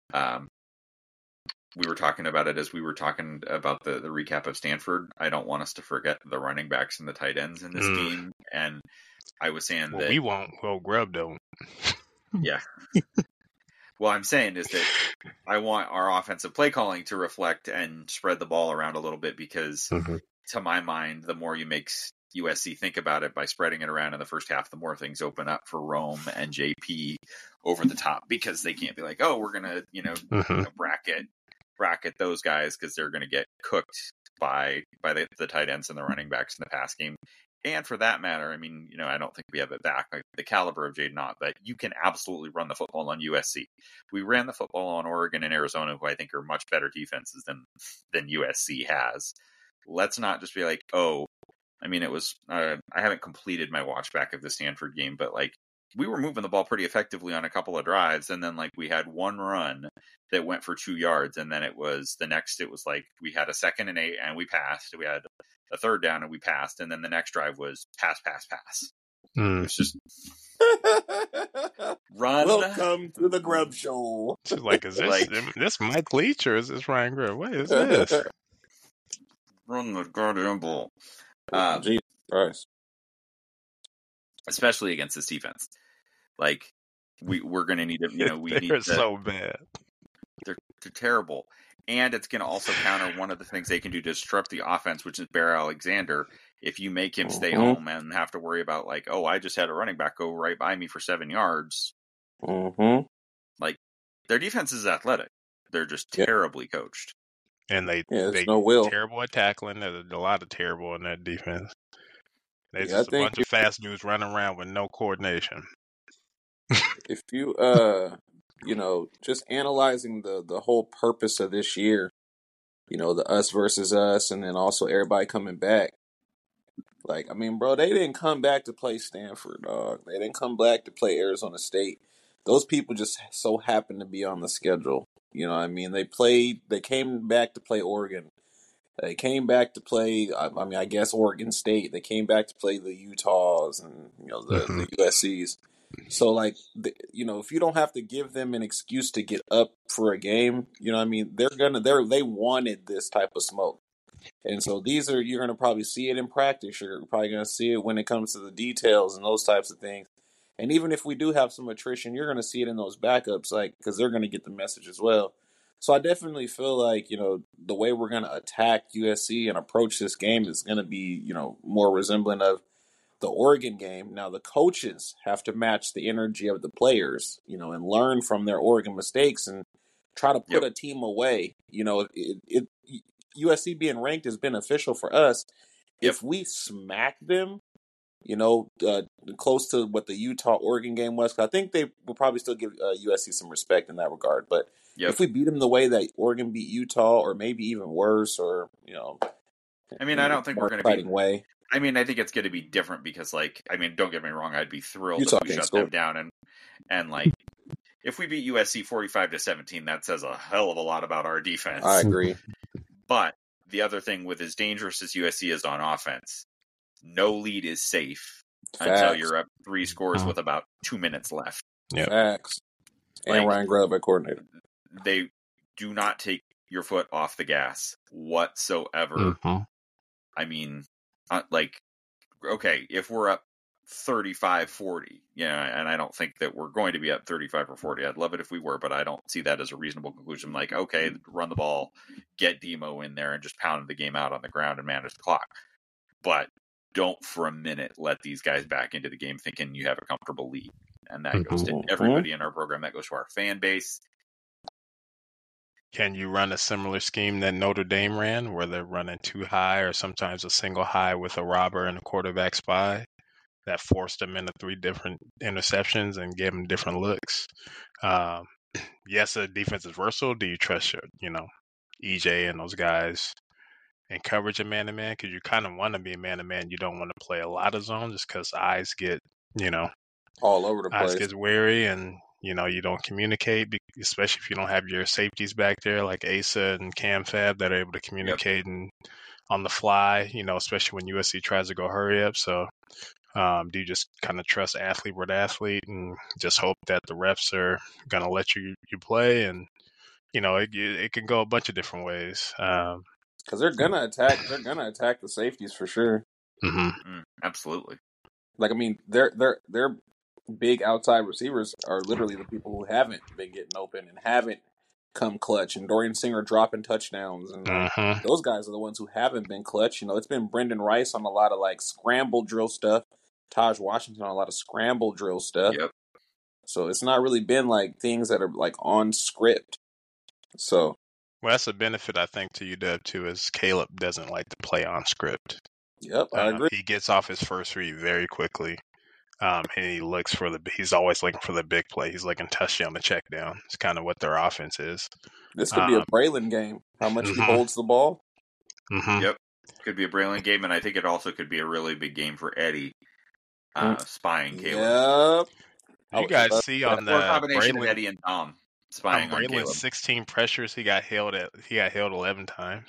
We were talking about it as we were talking about the recap of Stanford. I don't want us to forget the running backs and the tight ends in this game. And I was saying that we won't. Well, Grubb don't. Yeah. What I'm saying is that I want our offensive play calling to reflect and spread the ball around a little bit, because to my mind, the more you make USC think about it by spreading it around in the first half, the more things open up for Rome and JP over the top, because they can't be like, oh, we're going to, bracket those guys, because they're going to get cooked by the tight ends and the running backs in the pass game. And for that matter, I mean, I don't think we have it back like the caliber of Jaden Ott, but you can absolutely run the football on USC. We ran the football on Oregon and Arizona, who I think are much better defenses than USC has. Let's not just be like, oh, I mean, it was, I haven't completed my watch back of the Stanford game, but like, we were moving the ball pretty effectively on a couple of drives. And then like we had one run that went for 2 yards. And then it was like we had a 2nd and 8 and we passed. We had a 3rd down and we passed. And then the next drive was pass. It was just run. Welcome to the Grubb Show. Like, is this Mike Leach or is this Ryan Grubb? What is this? Run the goddamn ball. Jesus Christ. Especially against this defense. Like, we're going to need to, They're so bad. They're terrible. And it's going to also counter one of the things they can do to disrupt the offense, which is Bear Alexander. If you make him stay home and have to worry about like, oh, I just had a running back go right by me for 7 yards. Like, their defense is athletic. They're just terribly coached. And they no will. Terrible at tackling. There's a lot of terrible in that defense. There's just a bunch of fast dudes running around with no coordination. If you, just analyzing the whole purpose of this year, the us versus us, and then also everybody coming back. Like, I mean, bro, they didn't come back to play Stanford, dog. They didn't come back to play Arizona State. Those people just so happened to be on the schedule. You know what I mean? They came back to play Oregon. They came back to play, I guess Oregon State. They came back to play the Utahs and, the USCs. So, like, if you don't have to give them an excuse to get up for a game, you know what I mean? They wanted this type of smoke. And so you're going to probably see it in practice. You're probably going to see it when it comes to the details and those types of things. And even if we do have some attrition, you're going to see it in those backups, like, because they're going to get the message as well. So I definitely feel like, the way we're going to attack USC and approach this game is going to be, more resembling of the Oregon game. Now, the coaches have to match the energy of the players, and learn from their Oregon mistakes and try to put a team away. USC being ranked is beneficial for us. If we smack them, close to what the Utah-Oregon game was. 'Cause I think they will probably still give USC some respect in that regard. But if we beat them the way that Oregon beat Utah, or maybe even worse, or I mean, I don't think we're going to be. Way. I mean, I think it's going to be different because, don't get me wrong, I'd be thrilled Utah if we shut them down and if we beat USC 45-17, that says a hell of a lot about our defense. I agree. But the other thing, with as dangerous as USC is on offense, no lead is safe until you're up 3 scores with about 2 minutes left. Yep. Facts. And Ryan Grubb at coordinator. They do not take your foot off the gas whatsoever. Mm-hmm. I mean, okay, if we're up 35-40, and I don't think that we're going to be up 35 or 40. I'd love it if we were, but I don't see that as a reasonable conclusion. Okay, run the ball, get Demo in there, and just pound the game out on the ground and manage the clock. But don't for a minute let these guys back into the game thinking you have a comfortable lead. And that goes to everybody in our program. That goes to our fan base. Can you run a similar scheme that Notre Dame ran, where they're running 2 high or sometimes a single high with a robber and a quarterback spy that forced them into 3 different interceptions and gave them different looks? Yes, the defense is versatile. Do you trust EJ and those guys in coverage of man-to-man? Because you kind of want to be man-to-man. You don't want to play a lot of zone just because eyes get, all over the place. Eyes gets wary and you don't communicate, especially if you don't have your safeties back there like Asa and Cam Fab that are able to communicate and on the fly, especially when USC tries to go hurry up. So do you just kind of trust athlete with athlete and just hope that the refs are going to let you play? And, it can go a bunch of different ways. Because they're going to attack. They're going to attack the safeties for sure. Mm-hmm. Absolutely. They're big outside receivers are literally the people who haven't been getting open and haven't come clutch. And Dorian Singer dropping touchdowns. And those guys are the ones who haven't been clutch. It's been Brendan Rice on a lot of scramble drill stuff. Taj Washington on a lot of scramble drill stuff. Yep. So it's not really been things that are on script. So. Well, that's a benefit, I think, to UW too, is Caleb doesn't like to play on script. Yep, I agree. He gets off his first read very quickly. And he looks he's always looking for the big play. He's looking touchdown to check down. It's kind of what their offense is. This could be a Braylon game. How much he holds the ball. Mm-hmm. Yep. Could be a Braylon game, and I think it also could be a really big game for Eddie spying Caleb. Yep. You guys see on the combination of Eddie and Tom spying on Caleb. 16 pressures, he got held 11 times.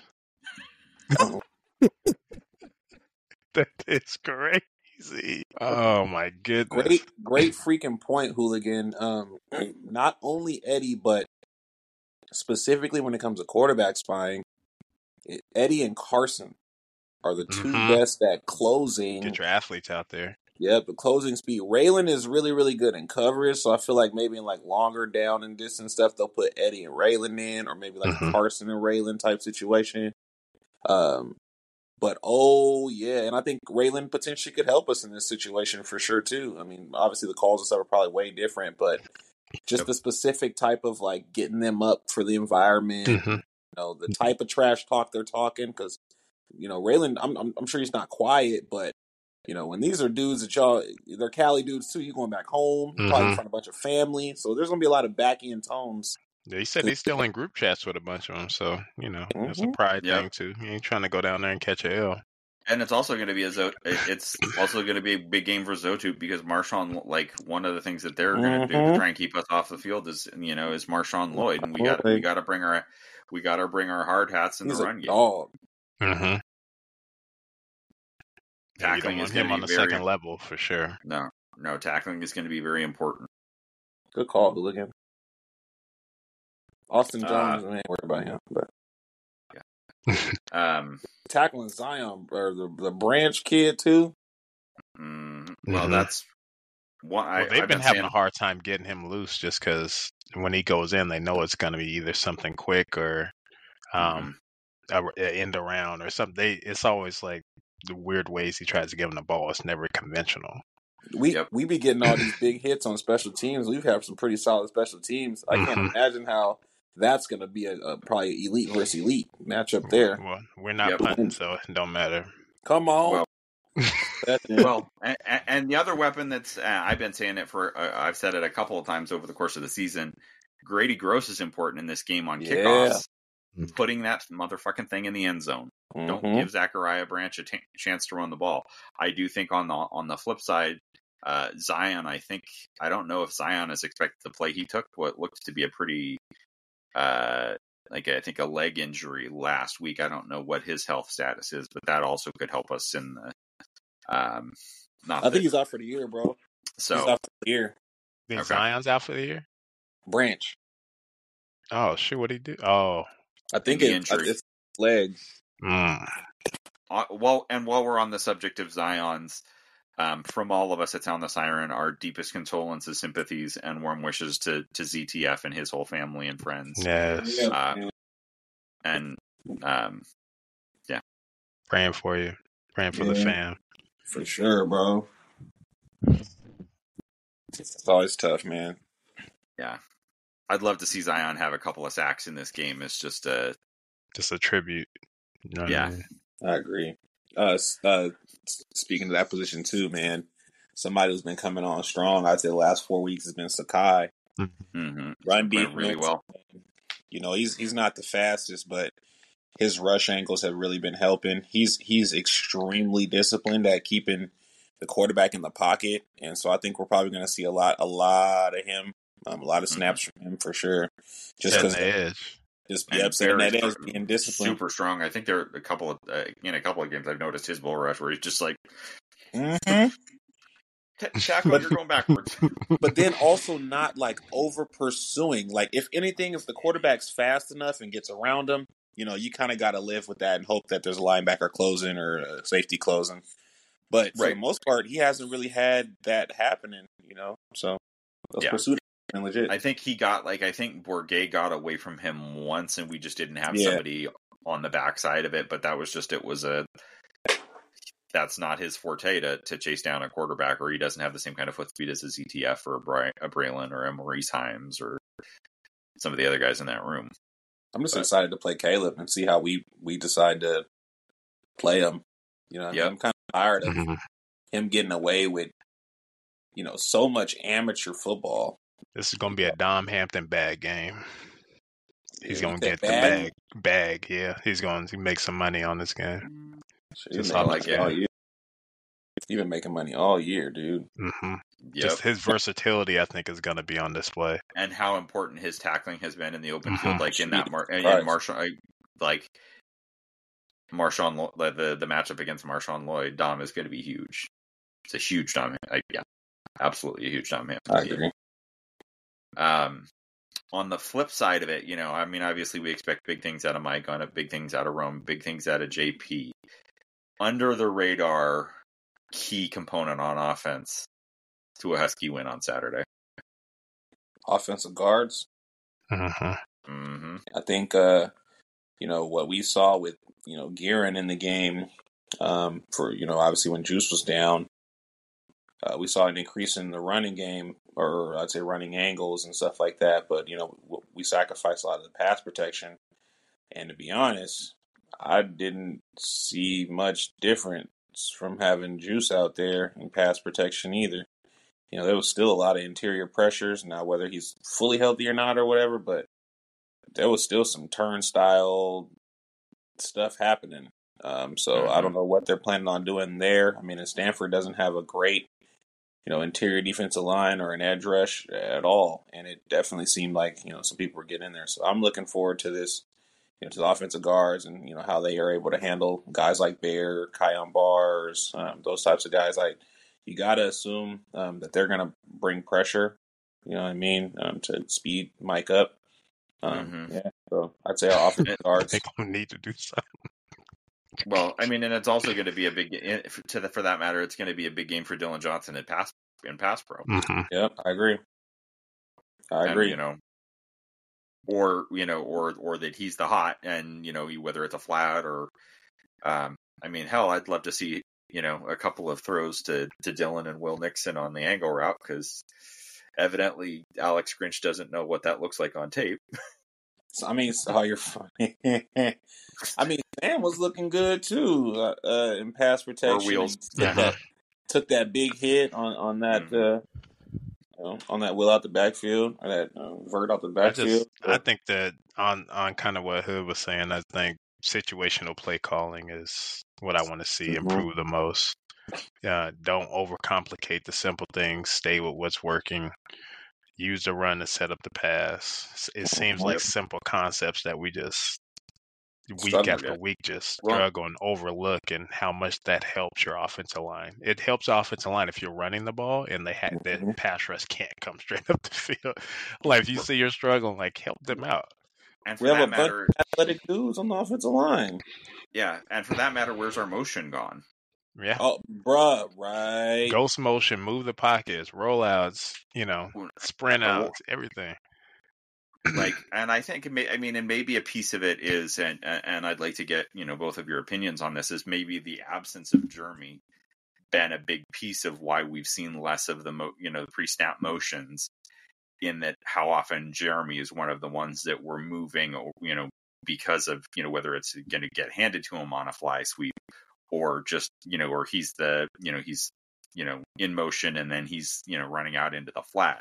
That is crazy. Oh my goodness. Great freaking point, Hooligan. Not only Eddie, but specifically when it comes to quarterback spying, Eddie and Carson are the 2 best at closing. Get your athletes out there. Yep, the closing speed. Raylan is really, really good in coverage, so I feel like maybe in longer down and distance stuff, they'll put Eddie and Raylan in, or maybe a Carson and Raylan type situation. But and I think Raylan potentially could help us in this situation for sure too. I mean, obviously the calls and stuff are probably way different, but just the specific type of getting them up for the environment, the type of trash talk they're talking, because Raylan, I'm sure he's not quiet, but when these are dudes that they're Cali dudes too, you going back home, probably in front of a bunch of family, so there's gonna be a lot of back end tones. Yeah, he said he's still in group chats with a bunch of them, so that's a pride thing too. He ain't trying to go down there and catch a L. And it's also going to be it's also going to be a big game for Zotu, because Marshawn, one of the things that they're going to do to try and keep us off the field is Marshawn Lloyd, and we got to bring our hard hats in the run game. Dog. Mm-hmm. Tackling is him on the second level for sure. No, tackling is going to be very important. Good call, Hooligan. Austin Jones, I ain't worried about him, but tackling Zion or the Branch kid too. Well, that's what they've been having a hard time getting him loose, just because when he goes in, they know it's going to be either something quick or end around or something. It's always the weird ways he tries to give him the ball. It's never conventional. We be getting all these big hits on special teams. We've had some pretty solid special teams. I can't imagine how that's going to be a probably elite versus elite matchup there. Well, we're not punting, so it don't matter. Come on. Well, Well, and the other weapon that's I've been saying it for I've said it a couple of times over the course of the season. Grady Gross is important in this game on kickoffs, putting that motherfucking thing in the end zone. Don't give Zachariah Branch a chance to run the ball. I do think on the flip side, Zion. I don't know if Zion is expected to play. He took what looks to be a pretty I think a leg injury last week. I don't know what his health status is, but that also could help us in the. I think he's out for the year, bro. So he's out for the year. Think Zion's out for the year? Branch. Oh shit! What'd he do? Oh, I think it's legs. While we're on the subject of Zion's, from all of us at Sound the Siren, our deepest condolences, sympathies, and warm wishes to ZTF and his whole family and friends. Yes. Praying for you. Praying for the fam. For sure, bro. It's always tough, man. Yeah. I'd love to see Zion have a couple of sacks in this game. It's just a tribute. You know what I mean? I agree. Speaking of that position too, man, somebody who's been coming on strong, I'd say the last 4 weeks has been Sakai. Run defense really well. You know, he's not the fastest, but his rush angles have really been helping. He's extremely disciplined at keeping the quarterback in the pocket, and so I think we're probably going to see a lot of him, a lot of snaps from him for sure. Just because edge. Setting that edge, being disciplined, super strong. I think there are a couple of games I've noticed his bull rush where he's just like, Chaco, you're going backwards. But then also not like over pursuing. Like if anything, if the quarterback's fast enough and gets around him, you know, you kind of got to live with that and hope that there's a linebacker closing or a safety closing. But for the most part, he hasn't really had that happening, you know. So those pursuits are legit. I think Bourguet got away from him once, and we just didn't have somebody on the backside of it. But that was just that's not his forte to chase down a quarterback, or he doesn't have the same kind of foot speed as a ZTF or a Braylon or a Maurice Himes or some of the other guys in that room. I'm just excited to play Caleb and see how we decide to play him. You know, I'm kind of tired of him getting away with, you know, so much amateur football. This is going to be a Dom Hampton bag game. He's going to get the bag. Yeah, he's going to make some money on this game. Just all year. He's been making money all year, dude. Just his versatility, I think, is going to be on display, and how important his tackling has been in the open field, like in that Marshawn, the matchup against Marshawn Lloyd. Dom is going to be huge. It's a huge Dom. Absolutely a huge Dom Hampton. I agree. On the flip side of it, you know, I mean, obviously we expect big things out of Mike Gunn, big things out of Rome, big things out of JP. Under the radar, key component on offense to a Husky win on Saturday. Offensive guards. Mm-hmm. Mm-hmm. I think, you know, what we saw with, you know, Guerin in the game for, you know, obviously when Juice was down, we saw an increase in the running game, or I'd say running angles and stuff like that. But, you know, we sacrificed a lot of the pass protection. And to be honest, I didn't see much difference from having Juice out there in pass protection either. You know, there was still a lot of interior pressures. Now, whether he's fully healthy or not or whatever, but there was still some turnstile stuff happening. So I don't know what they're planning on doing there. I mean, Stanford doesn't have a great, you know, interior defensive line or an edge rush at all. And it definitely seemed like, you know, some people were getting in there. So I'm looking forward to this, you know, to the offensive guards and, you know, how they are able to handle guys like Bear, Kion Bars, those types of guys. Like, you got to assume that they're going to bring pressure, you know what I mean, to speed Mike up. Yeah, so I'd say our offensive guards. They're going to need to do something. Well, I mean, and it's also going to be a big, for that matter, it's going to be a big game for Dylan Johnson in pass pro. Yep, I agree. You know, or that he's the hot, and you know, whether it's a flat or, I mean, hell, I'd love to see, you know, a couple of throws to Dylan and Will Nixon on the angle route, because evidently Alex Grinch doesn't know what that looks like on tape. I mean, you're funny. I mean, Sam was looking good too in pass protection. Wheels. took that big hit on that on that wheel out the backfield, or that vert out the backfield. I So, think that on kind of what Hood was saying, I think situational play calling is what I want to see mhm. improve the most. Don't overcomplicate the simple things. Stay with what's working. Use the run to set up the pass. It seems like Yep. simple concepts that we just week Struggle, after yeah. week just Well, struggle and overlook, and how much that helps your offensive line. It helps offensive line if you're running the ball and the Mhm. pass rush can't come straight up the field. Like if you see you're struggling, like help them out. and We for have a that bunch matter, of athletic dudes on the offensive line. yeah, and for that matter, where's our motion gone? Yeah. Oh, bruh, right. Ghost motion, move the pockets, rollouts, sprint Or outs, everything. like, and I think and maybe a piece of it is, and I'd like to get both of your opinions on this, is maybe the absence of Jeremy been a big piece of why we've seen less of the the pre-snap motions, in that how often Jeremy is one of the ones that we're moving, or because of whether it's going to get handed to him on a fly sweep, or just or he's the he's in motion and then he's running out into the flat.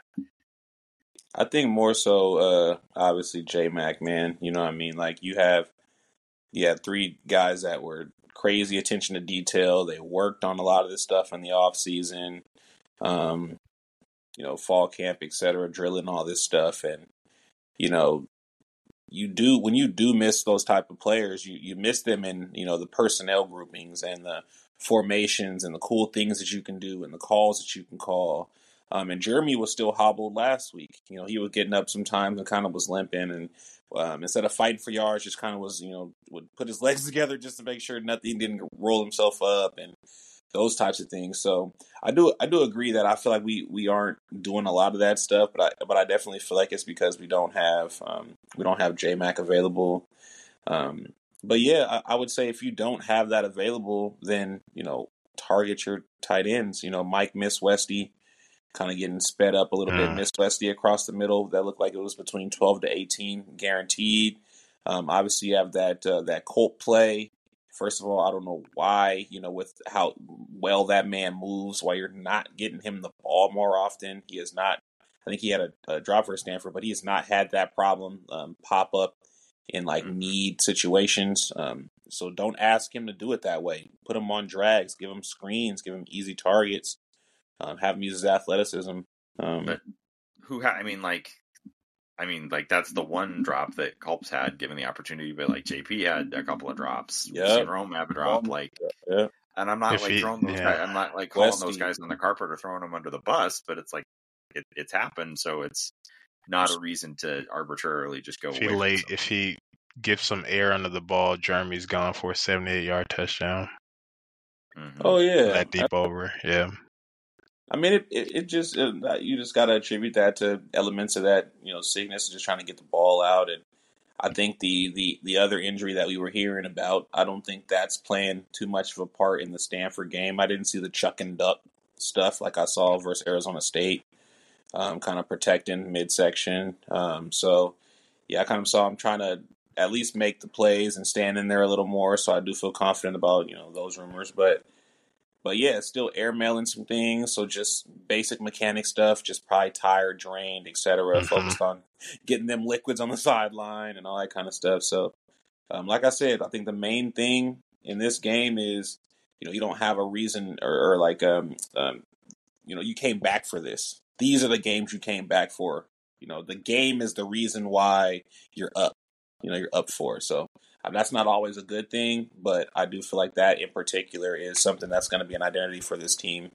I think more so, obviously J Mac, man. You know what I mean? Like you had three guys that were crazy attention to detail. They worked on a lot of this stuff in the off season, um, fall camp, etc., drilling all this stuff, and you know, when you do miss those type of players, you miss them in the personnel groupings and the formations and the cool things that you can do and the calls that you can call. And Jeremy was still hobbled last week. He was getting up sometimes and kind of was limping, and instead of fighting for yards, just kind of was would put his legs together just to make sure nothing didn't roll himself up and those types of things. So I do agree that I feel like we aren't doing a lot of that stuff, but I definitely feel like it's because we don't have J Mac available. Um, but yeah, I would say if you don't have that available, then target your tight ends. Mike Miss Westy kind of getting sped up a little bit. Mm. Miss Westy across the middle. That looked like it was between 12 to 18 guaranteed. Obviously, you have that Colt play. First of all, I don't know why, with how well that man moves, why you're not getting him the ball more often. He has not, I think he had a drop for Stanford, but he has not had that problem pop up in like need situations. So don't ask him to do it that way. Put him on drags, give him screens, give him easy targets, have him use his athleticism. But that's the one drop that Culp's had given the opportunity, but like JP had a couple of drops. We've seen Yep. Rome have a drop, Yeah. and I'm not If like he, throwing those guys. yeah, I'm not like calling those Westy. guys on the carpet or throwing them under the bus, but it's like it's happened, so it's not a reason to arbitrarily just go away from if he gives some air under the ball, Jeremy's gone for a 78-yard touchdown. Oh yeah. That deep over, yeah. I mean, it just you just got to attribute that to elements of that sickness, just trying to get the ball out. And I think the other injury that we were hearing about, I don't think that's playing too much of a part in the Stanford game. I didn't see the chuck and duck stuff like I saw versus Arizona State, kind of protecting midsection. So yeah, I kind of saw him trying to at least make the plays and stand in there a little more. So I do feel confident about those rumors, but yeah, still airmailing some things. So just basic mechanic stuff, just probably tired, drained, etc. Mm-hmm. Focused on getting them liquids on the sideline and all that kind of stuff. So, like I said, I think the main thing in this game is you don't have a reason or like you came back for this. These are the games you came back for. The game is the reason why you're up. You're up for. So that's not always a good thing, but I do feel like that in particular is something that's going to be an identity for this team.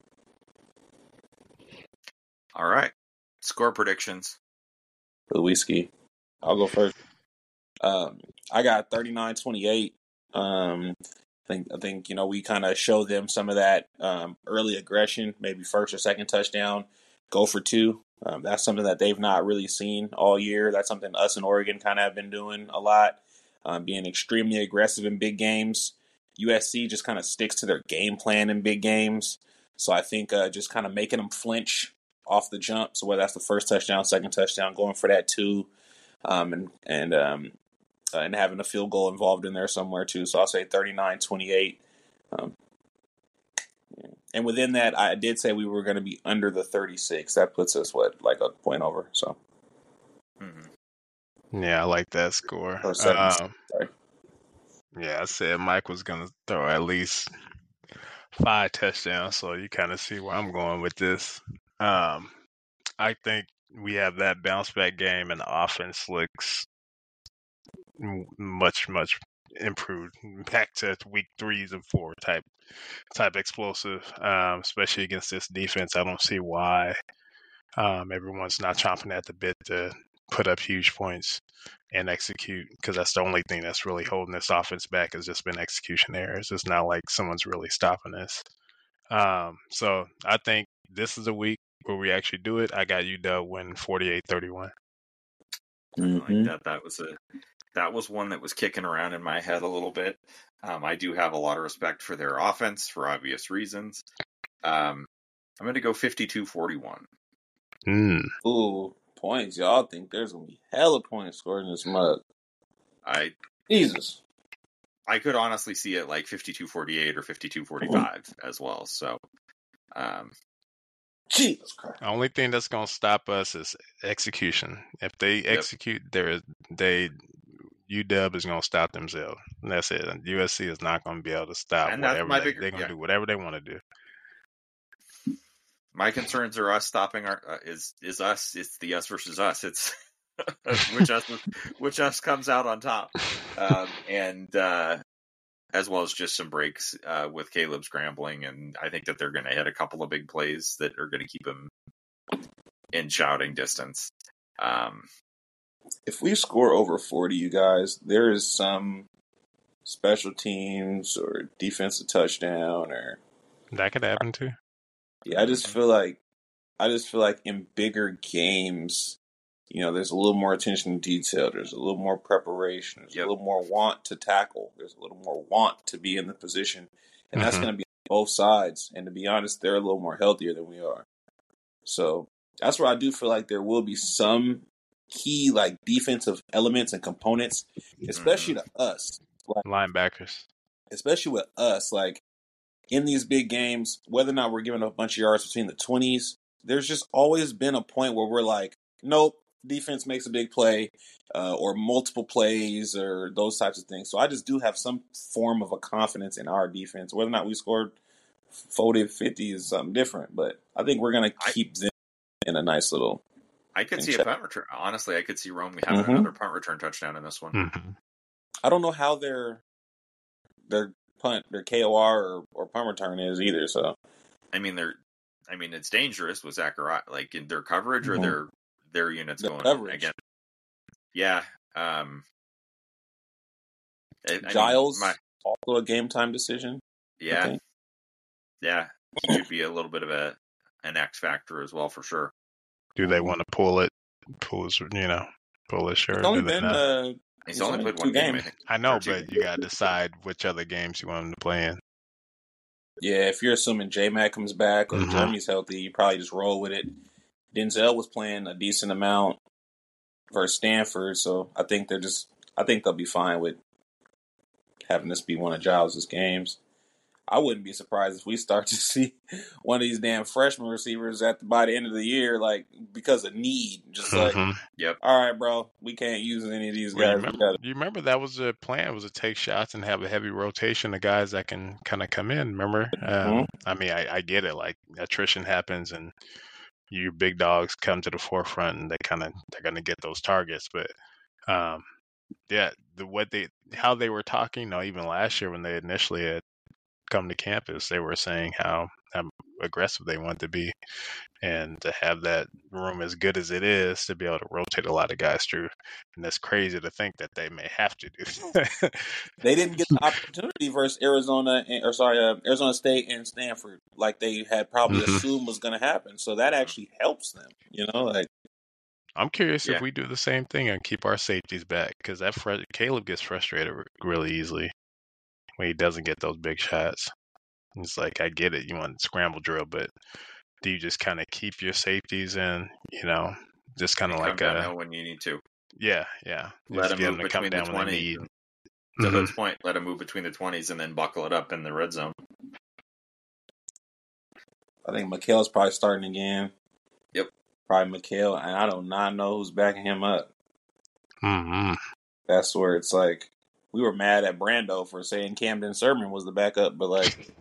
All right, score predictions. Whiskey. I'll go first. I got 39-28. I think we kind of show them some of that early aggression, maybe first or second touchdown, go for two. That's something that they've not really seen all year. That's something us in Oregon kind of have been doing a lot, being extremely aggressive in big games. USC just kind of sticks to their game plan in big games. So I think just kind of making them flinch off the jump. So whether that's the first touchdown, second touchdown, going for that two, and having a field goal involved in there somewhere too. So I'll say 39-28. And within that, I did say we were going to be under the 36. That puts us, like a point over. So, Yeah, I like that score. or 7. Sorry. Yeah, I said Mike was going to throw at least 5 touchdowns, so you kind of see where I'm going with this. I think we have that bounce back game, and the offense looks much improved, back to week 3s and 4 type explosive, especially against this defense. I don't see why everyone's not chomping at the bit to put up huge points and execute, because that's the only thing that's really holding this offense back has just been execution errors. It's not like someone's really stopping us. So I think this is a week where we actually do it. I got UW win 48-31. I like that. That was one that was kicking around in my head a little bit. I do have a lot of respect for their offense for obvious reasons. I'm going to go 52-41. Ooh, points. Y'all think there's going to be hella points scored in this mug. Jesus. I could honestly see it like 52-48 or 52-45 as well. So, Jesus Christ. The only thing that's going to stop us is execution. If they execute, UW is going to stop themselves. And that's it. And USC is not going to be able to stop whatever they're going to do, whatever they want to do. My concerns are us stopping is us. It's the us versus us. It's which us comes out on top, and as well as just some breaks with Caleb scrambling, and I think that they're going to hit a couple of big plays that are going to keep him in shouting distance. If we score over 40, you guys, there is some special teams or defensive touchdown or that could happen too. Yeah, I just feel like in bigger games, there's a little more attention to detail. There's a little more preparation. There's a little more want to tackle. There's a little more want to be in the position. And that's going to be on both sides. And to be honest, they're a little more healthier than we are. So that's where I do feel like there will be some key defensive elements and components, especially to us. Linebackers. Especially with us, in these big games, whether or not we're giving up a bunch of yards between the 20s, there's just always been a point where we're like, nope, defense makes a big play or multiple plays or those types of things. So I just do have some form of a confidence in our defense. Whether or not we scored 40, 50 is something different, but I think we're going to keep them in a nice little... I could see a punt return. Honestly, I could see Rome having another punt return touchdown in this one. I don't know how their KOR or punt return is either. So, it's dangerous with Zachariah, in their coverage or their units going coverage. Again. Yeah. Giles also a game time decision. Yeah. Yeah. He could be a little bit of an X factor as well for sure. Do they want to pull his shirt? It's only been He's only played one game, I think. I know, but you got to decide which other games you want him to play in. Yeah, if you're assuming J-Mac comes back or Jeremy's healthy, you probably just roll with it. Denzel was playing a decent amount versus Stanford, so I think they'll be fine with having this be one of Giles' games. I wouldn't be surprised if we start to see one of these damn freshman receivers by the end of the year, because of need. Just all right, bro, we can't use any of these guys. You remember that was the plan, was to take shots and have a heavy rotation of guys that can kind of come in, remember? I get it, attrition happens and you big dogs come to the forefront and they're going to get those targets. But, how they were talking, even last year when they initially had come to campus, they were saying how aggressive they want to be, and to have that room as good as it is to be able to rotate a lot of guys through. And that's crazy to think that they may have to do. They didn't get the opportunity versus Arizona State and Stanford like they had probably assumed was going to happen. So that actually helps them, I'm curious if we do the same thing and keep our safeties back, because Caleb gets frustrated really easily when he doesn't get those big shots. It's I get it, you want to scramble drill, but do you just kind of keep your safeties in, just kind of when you need to. Yeah. Let them move between the 20s. To Hood's point, let them move between the 20s and then buckle it up in the red zone. I think Mikel's probably starting again. Yep. Probably Mikel, and I do not know who's backing him up. Mm-hmm. That's where it's like we were mad at Brando for saying Camden Sermon was the backup, but like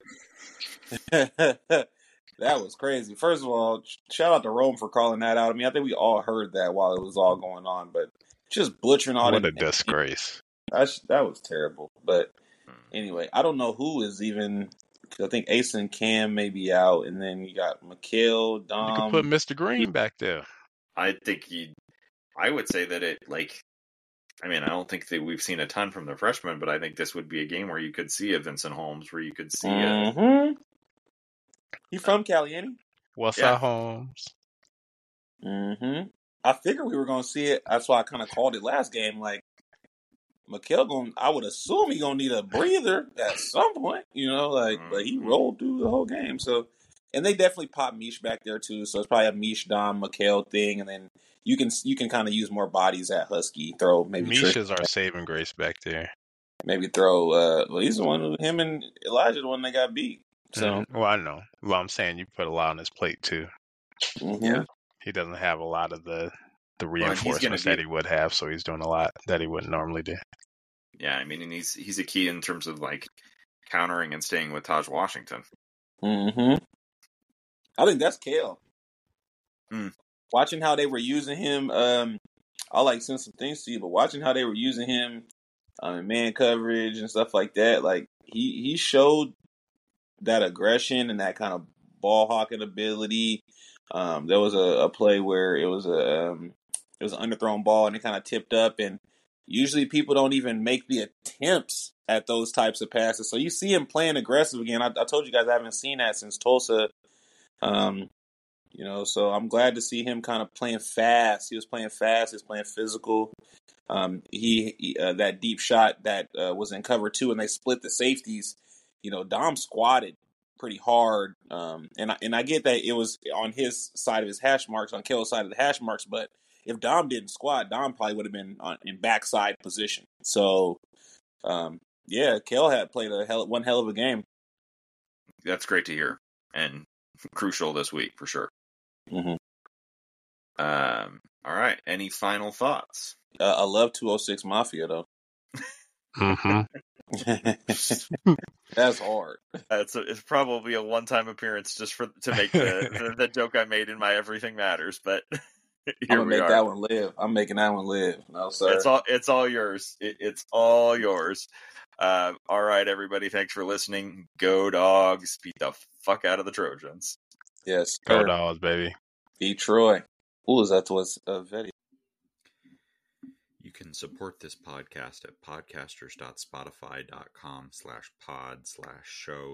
that was crazy. First of all, shout out to Rome for calling that out. I mean, I think we all heard that while it was all going on, but just butchering all What them. a disgrace. That was terrible. But anyway, I don't know who is even. Cause I think Ace and Cam may be out, and then you got Mikel, Dom. You could put Mr. Green back there. I think I would say that it, like, I mean, I don't think that we've seen a ton from the freshmen, but I think this would be a game where you could see a Vincent Holmes, where you could see a... He from Cali, ain't he? Westside Holmes. I figured we were going to see it. That's why I kind of called it last game. Like, Mikel I would assume he gonna need a breather at some point, but he rolled through the whole game. So, and they definitely popped Mish back there too. So it's probably a Mish Dom Mikel thing, and then you can kind of use more bodies at Husky. Throw maybe Mish is our saving grace back there. Maybe throw. Well, he's the one. Him and Elijah the one that got beat. So, Well, I know. Well, I'm saying you put a lot on his plate too. Yeah, he doesn't have a lot of the reinforcements that he would have, so he's doing a lot that he wouldn't normally do. Yeah, I mean, and he's a key in terms of like countering and staying with Taj Washington. I think that's Kale. Mm. Watching how they were using him, I'll like send some things to you, but watching how they were using him in man coverage and stuff like that, like he showed that aggression and that kind of ball hawking ability. There was a play where it was an underthrown ball and it kind of tipped up, and usually people don't even make the attempts at those types of passes. So you see him playing aggressive again. I told you guys I haven't seen that since Tulsa. So I'm glad to see him kind of playing fast. He was playing fast. He was playing physical. He that deep shot that was in cover 2 and they split the safeties. Dom squatted pretty hard. And I get that it was on his side of his hash marks, on Kel's side of the hash marks, but if Dom didn't squat, Dom probably would have been in backside position. So, Kel had played one hell of a game. That's great to hear, and crucial this week for sure. All right. Any final thoughts? I love 206 Mafia though. That's hard. It's probably a one-time appearance just to make the joke I made in my Everything Matters, but I'm gonna make that one live. I'm making that one live. No, sir. It's all yours. It's all yours. All right, everybody. Thanks for listening. Go Dogs. Beat the fuck out of the Trojans. Yes. Go Dogs, baby. Beat Troy. Ooh, that was a video. You can support this podcast at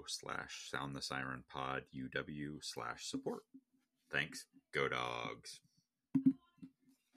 podcasters.spotify.com/pod/show/sound the siren pod UW/support. Thanks. Go Dogs.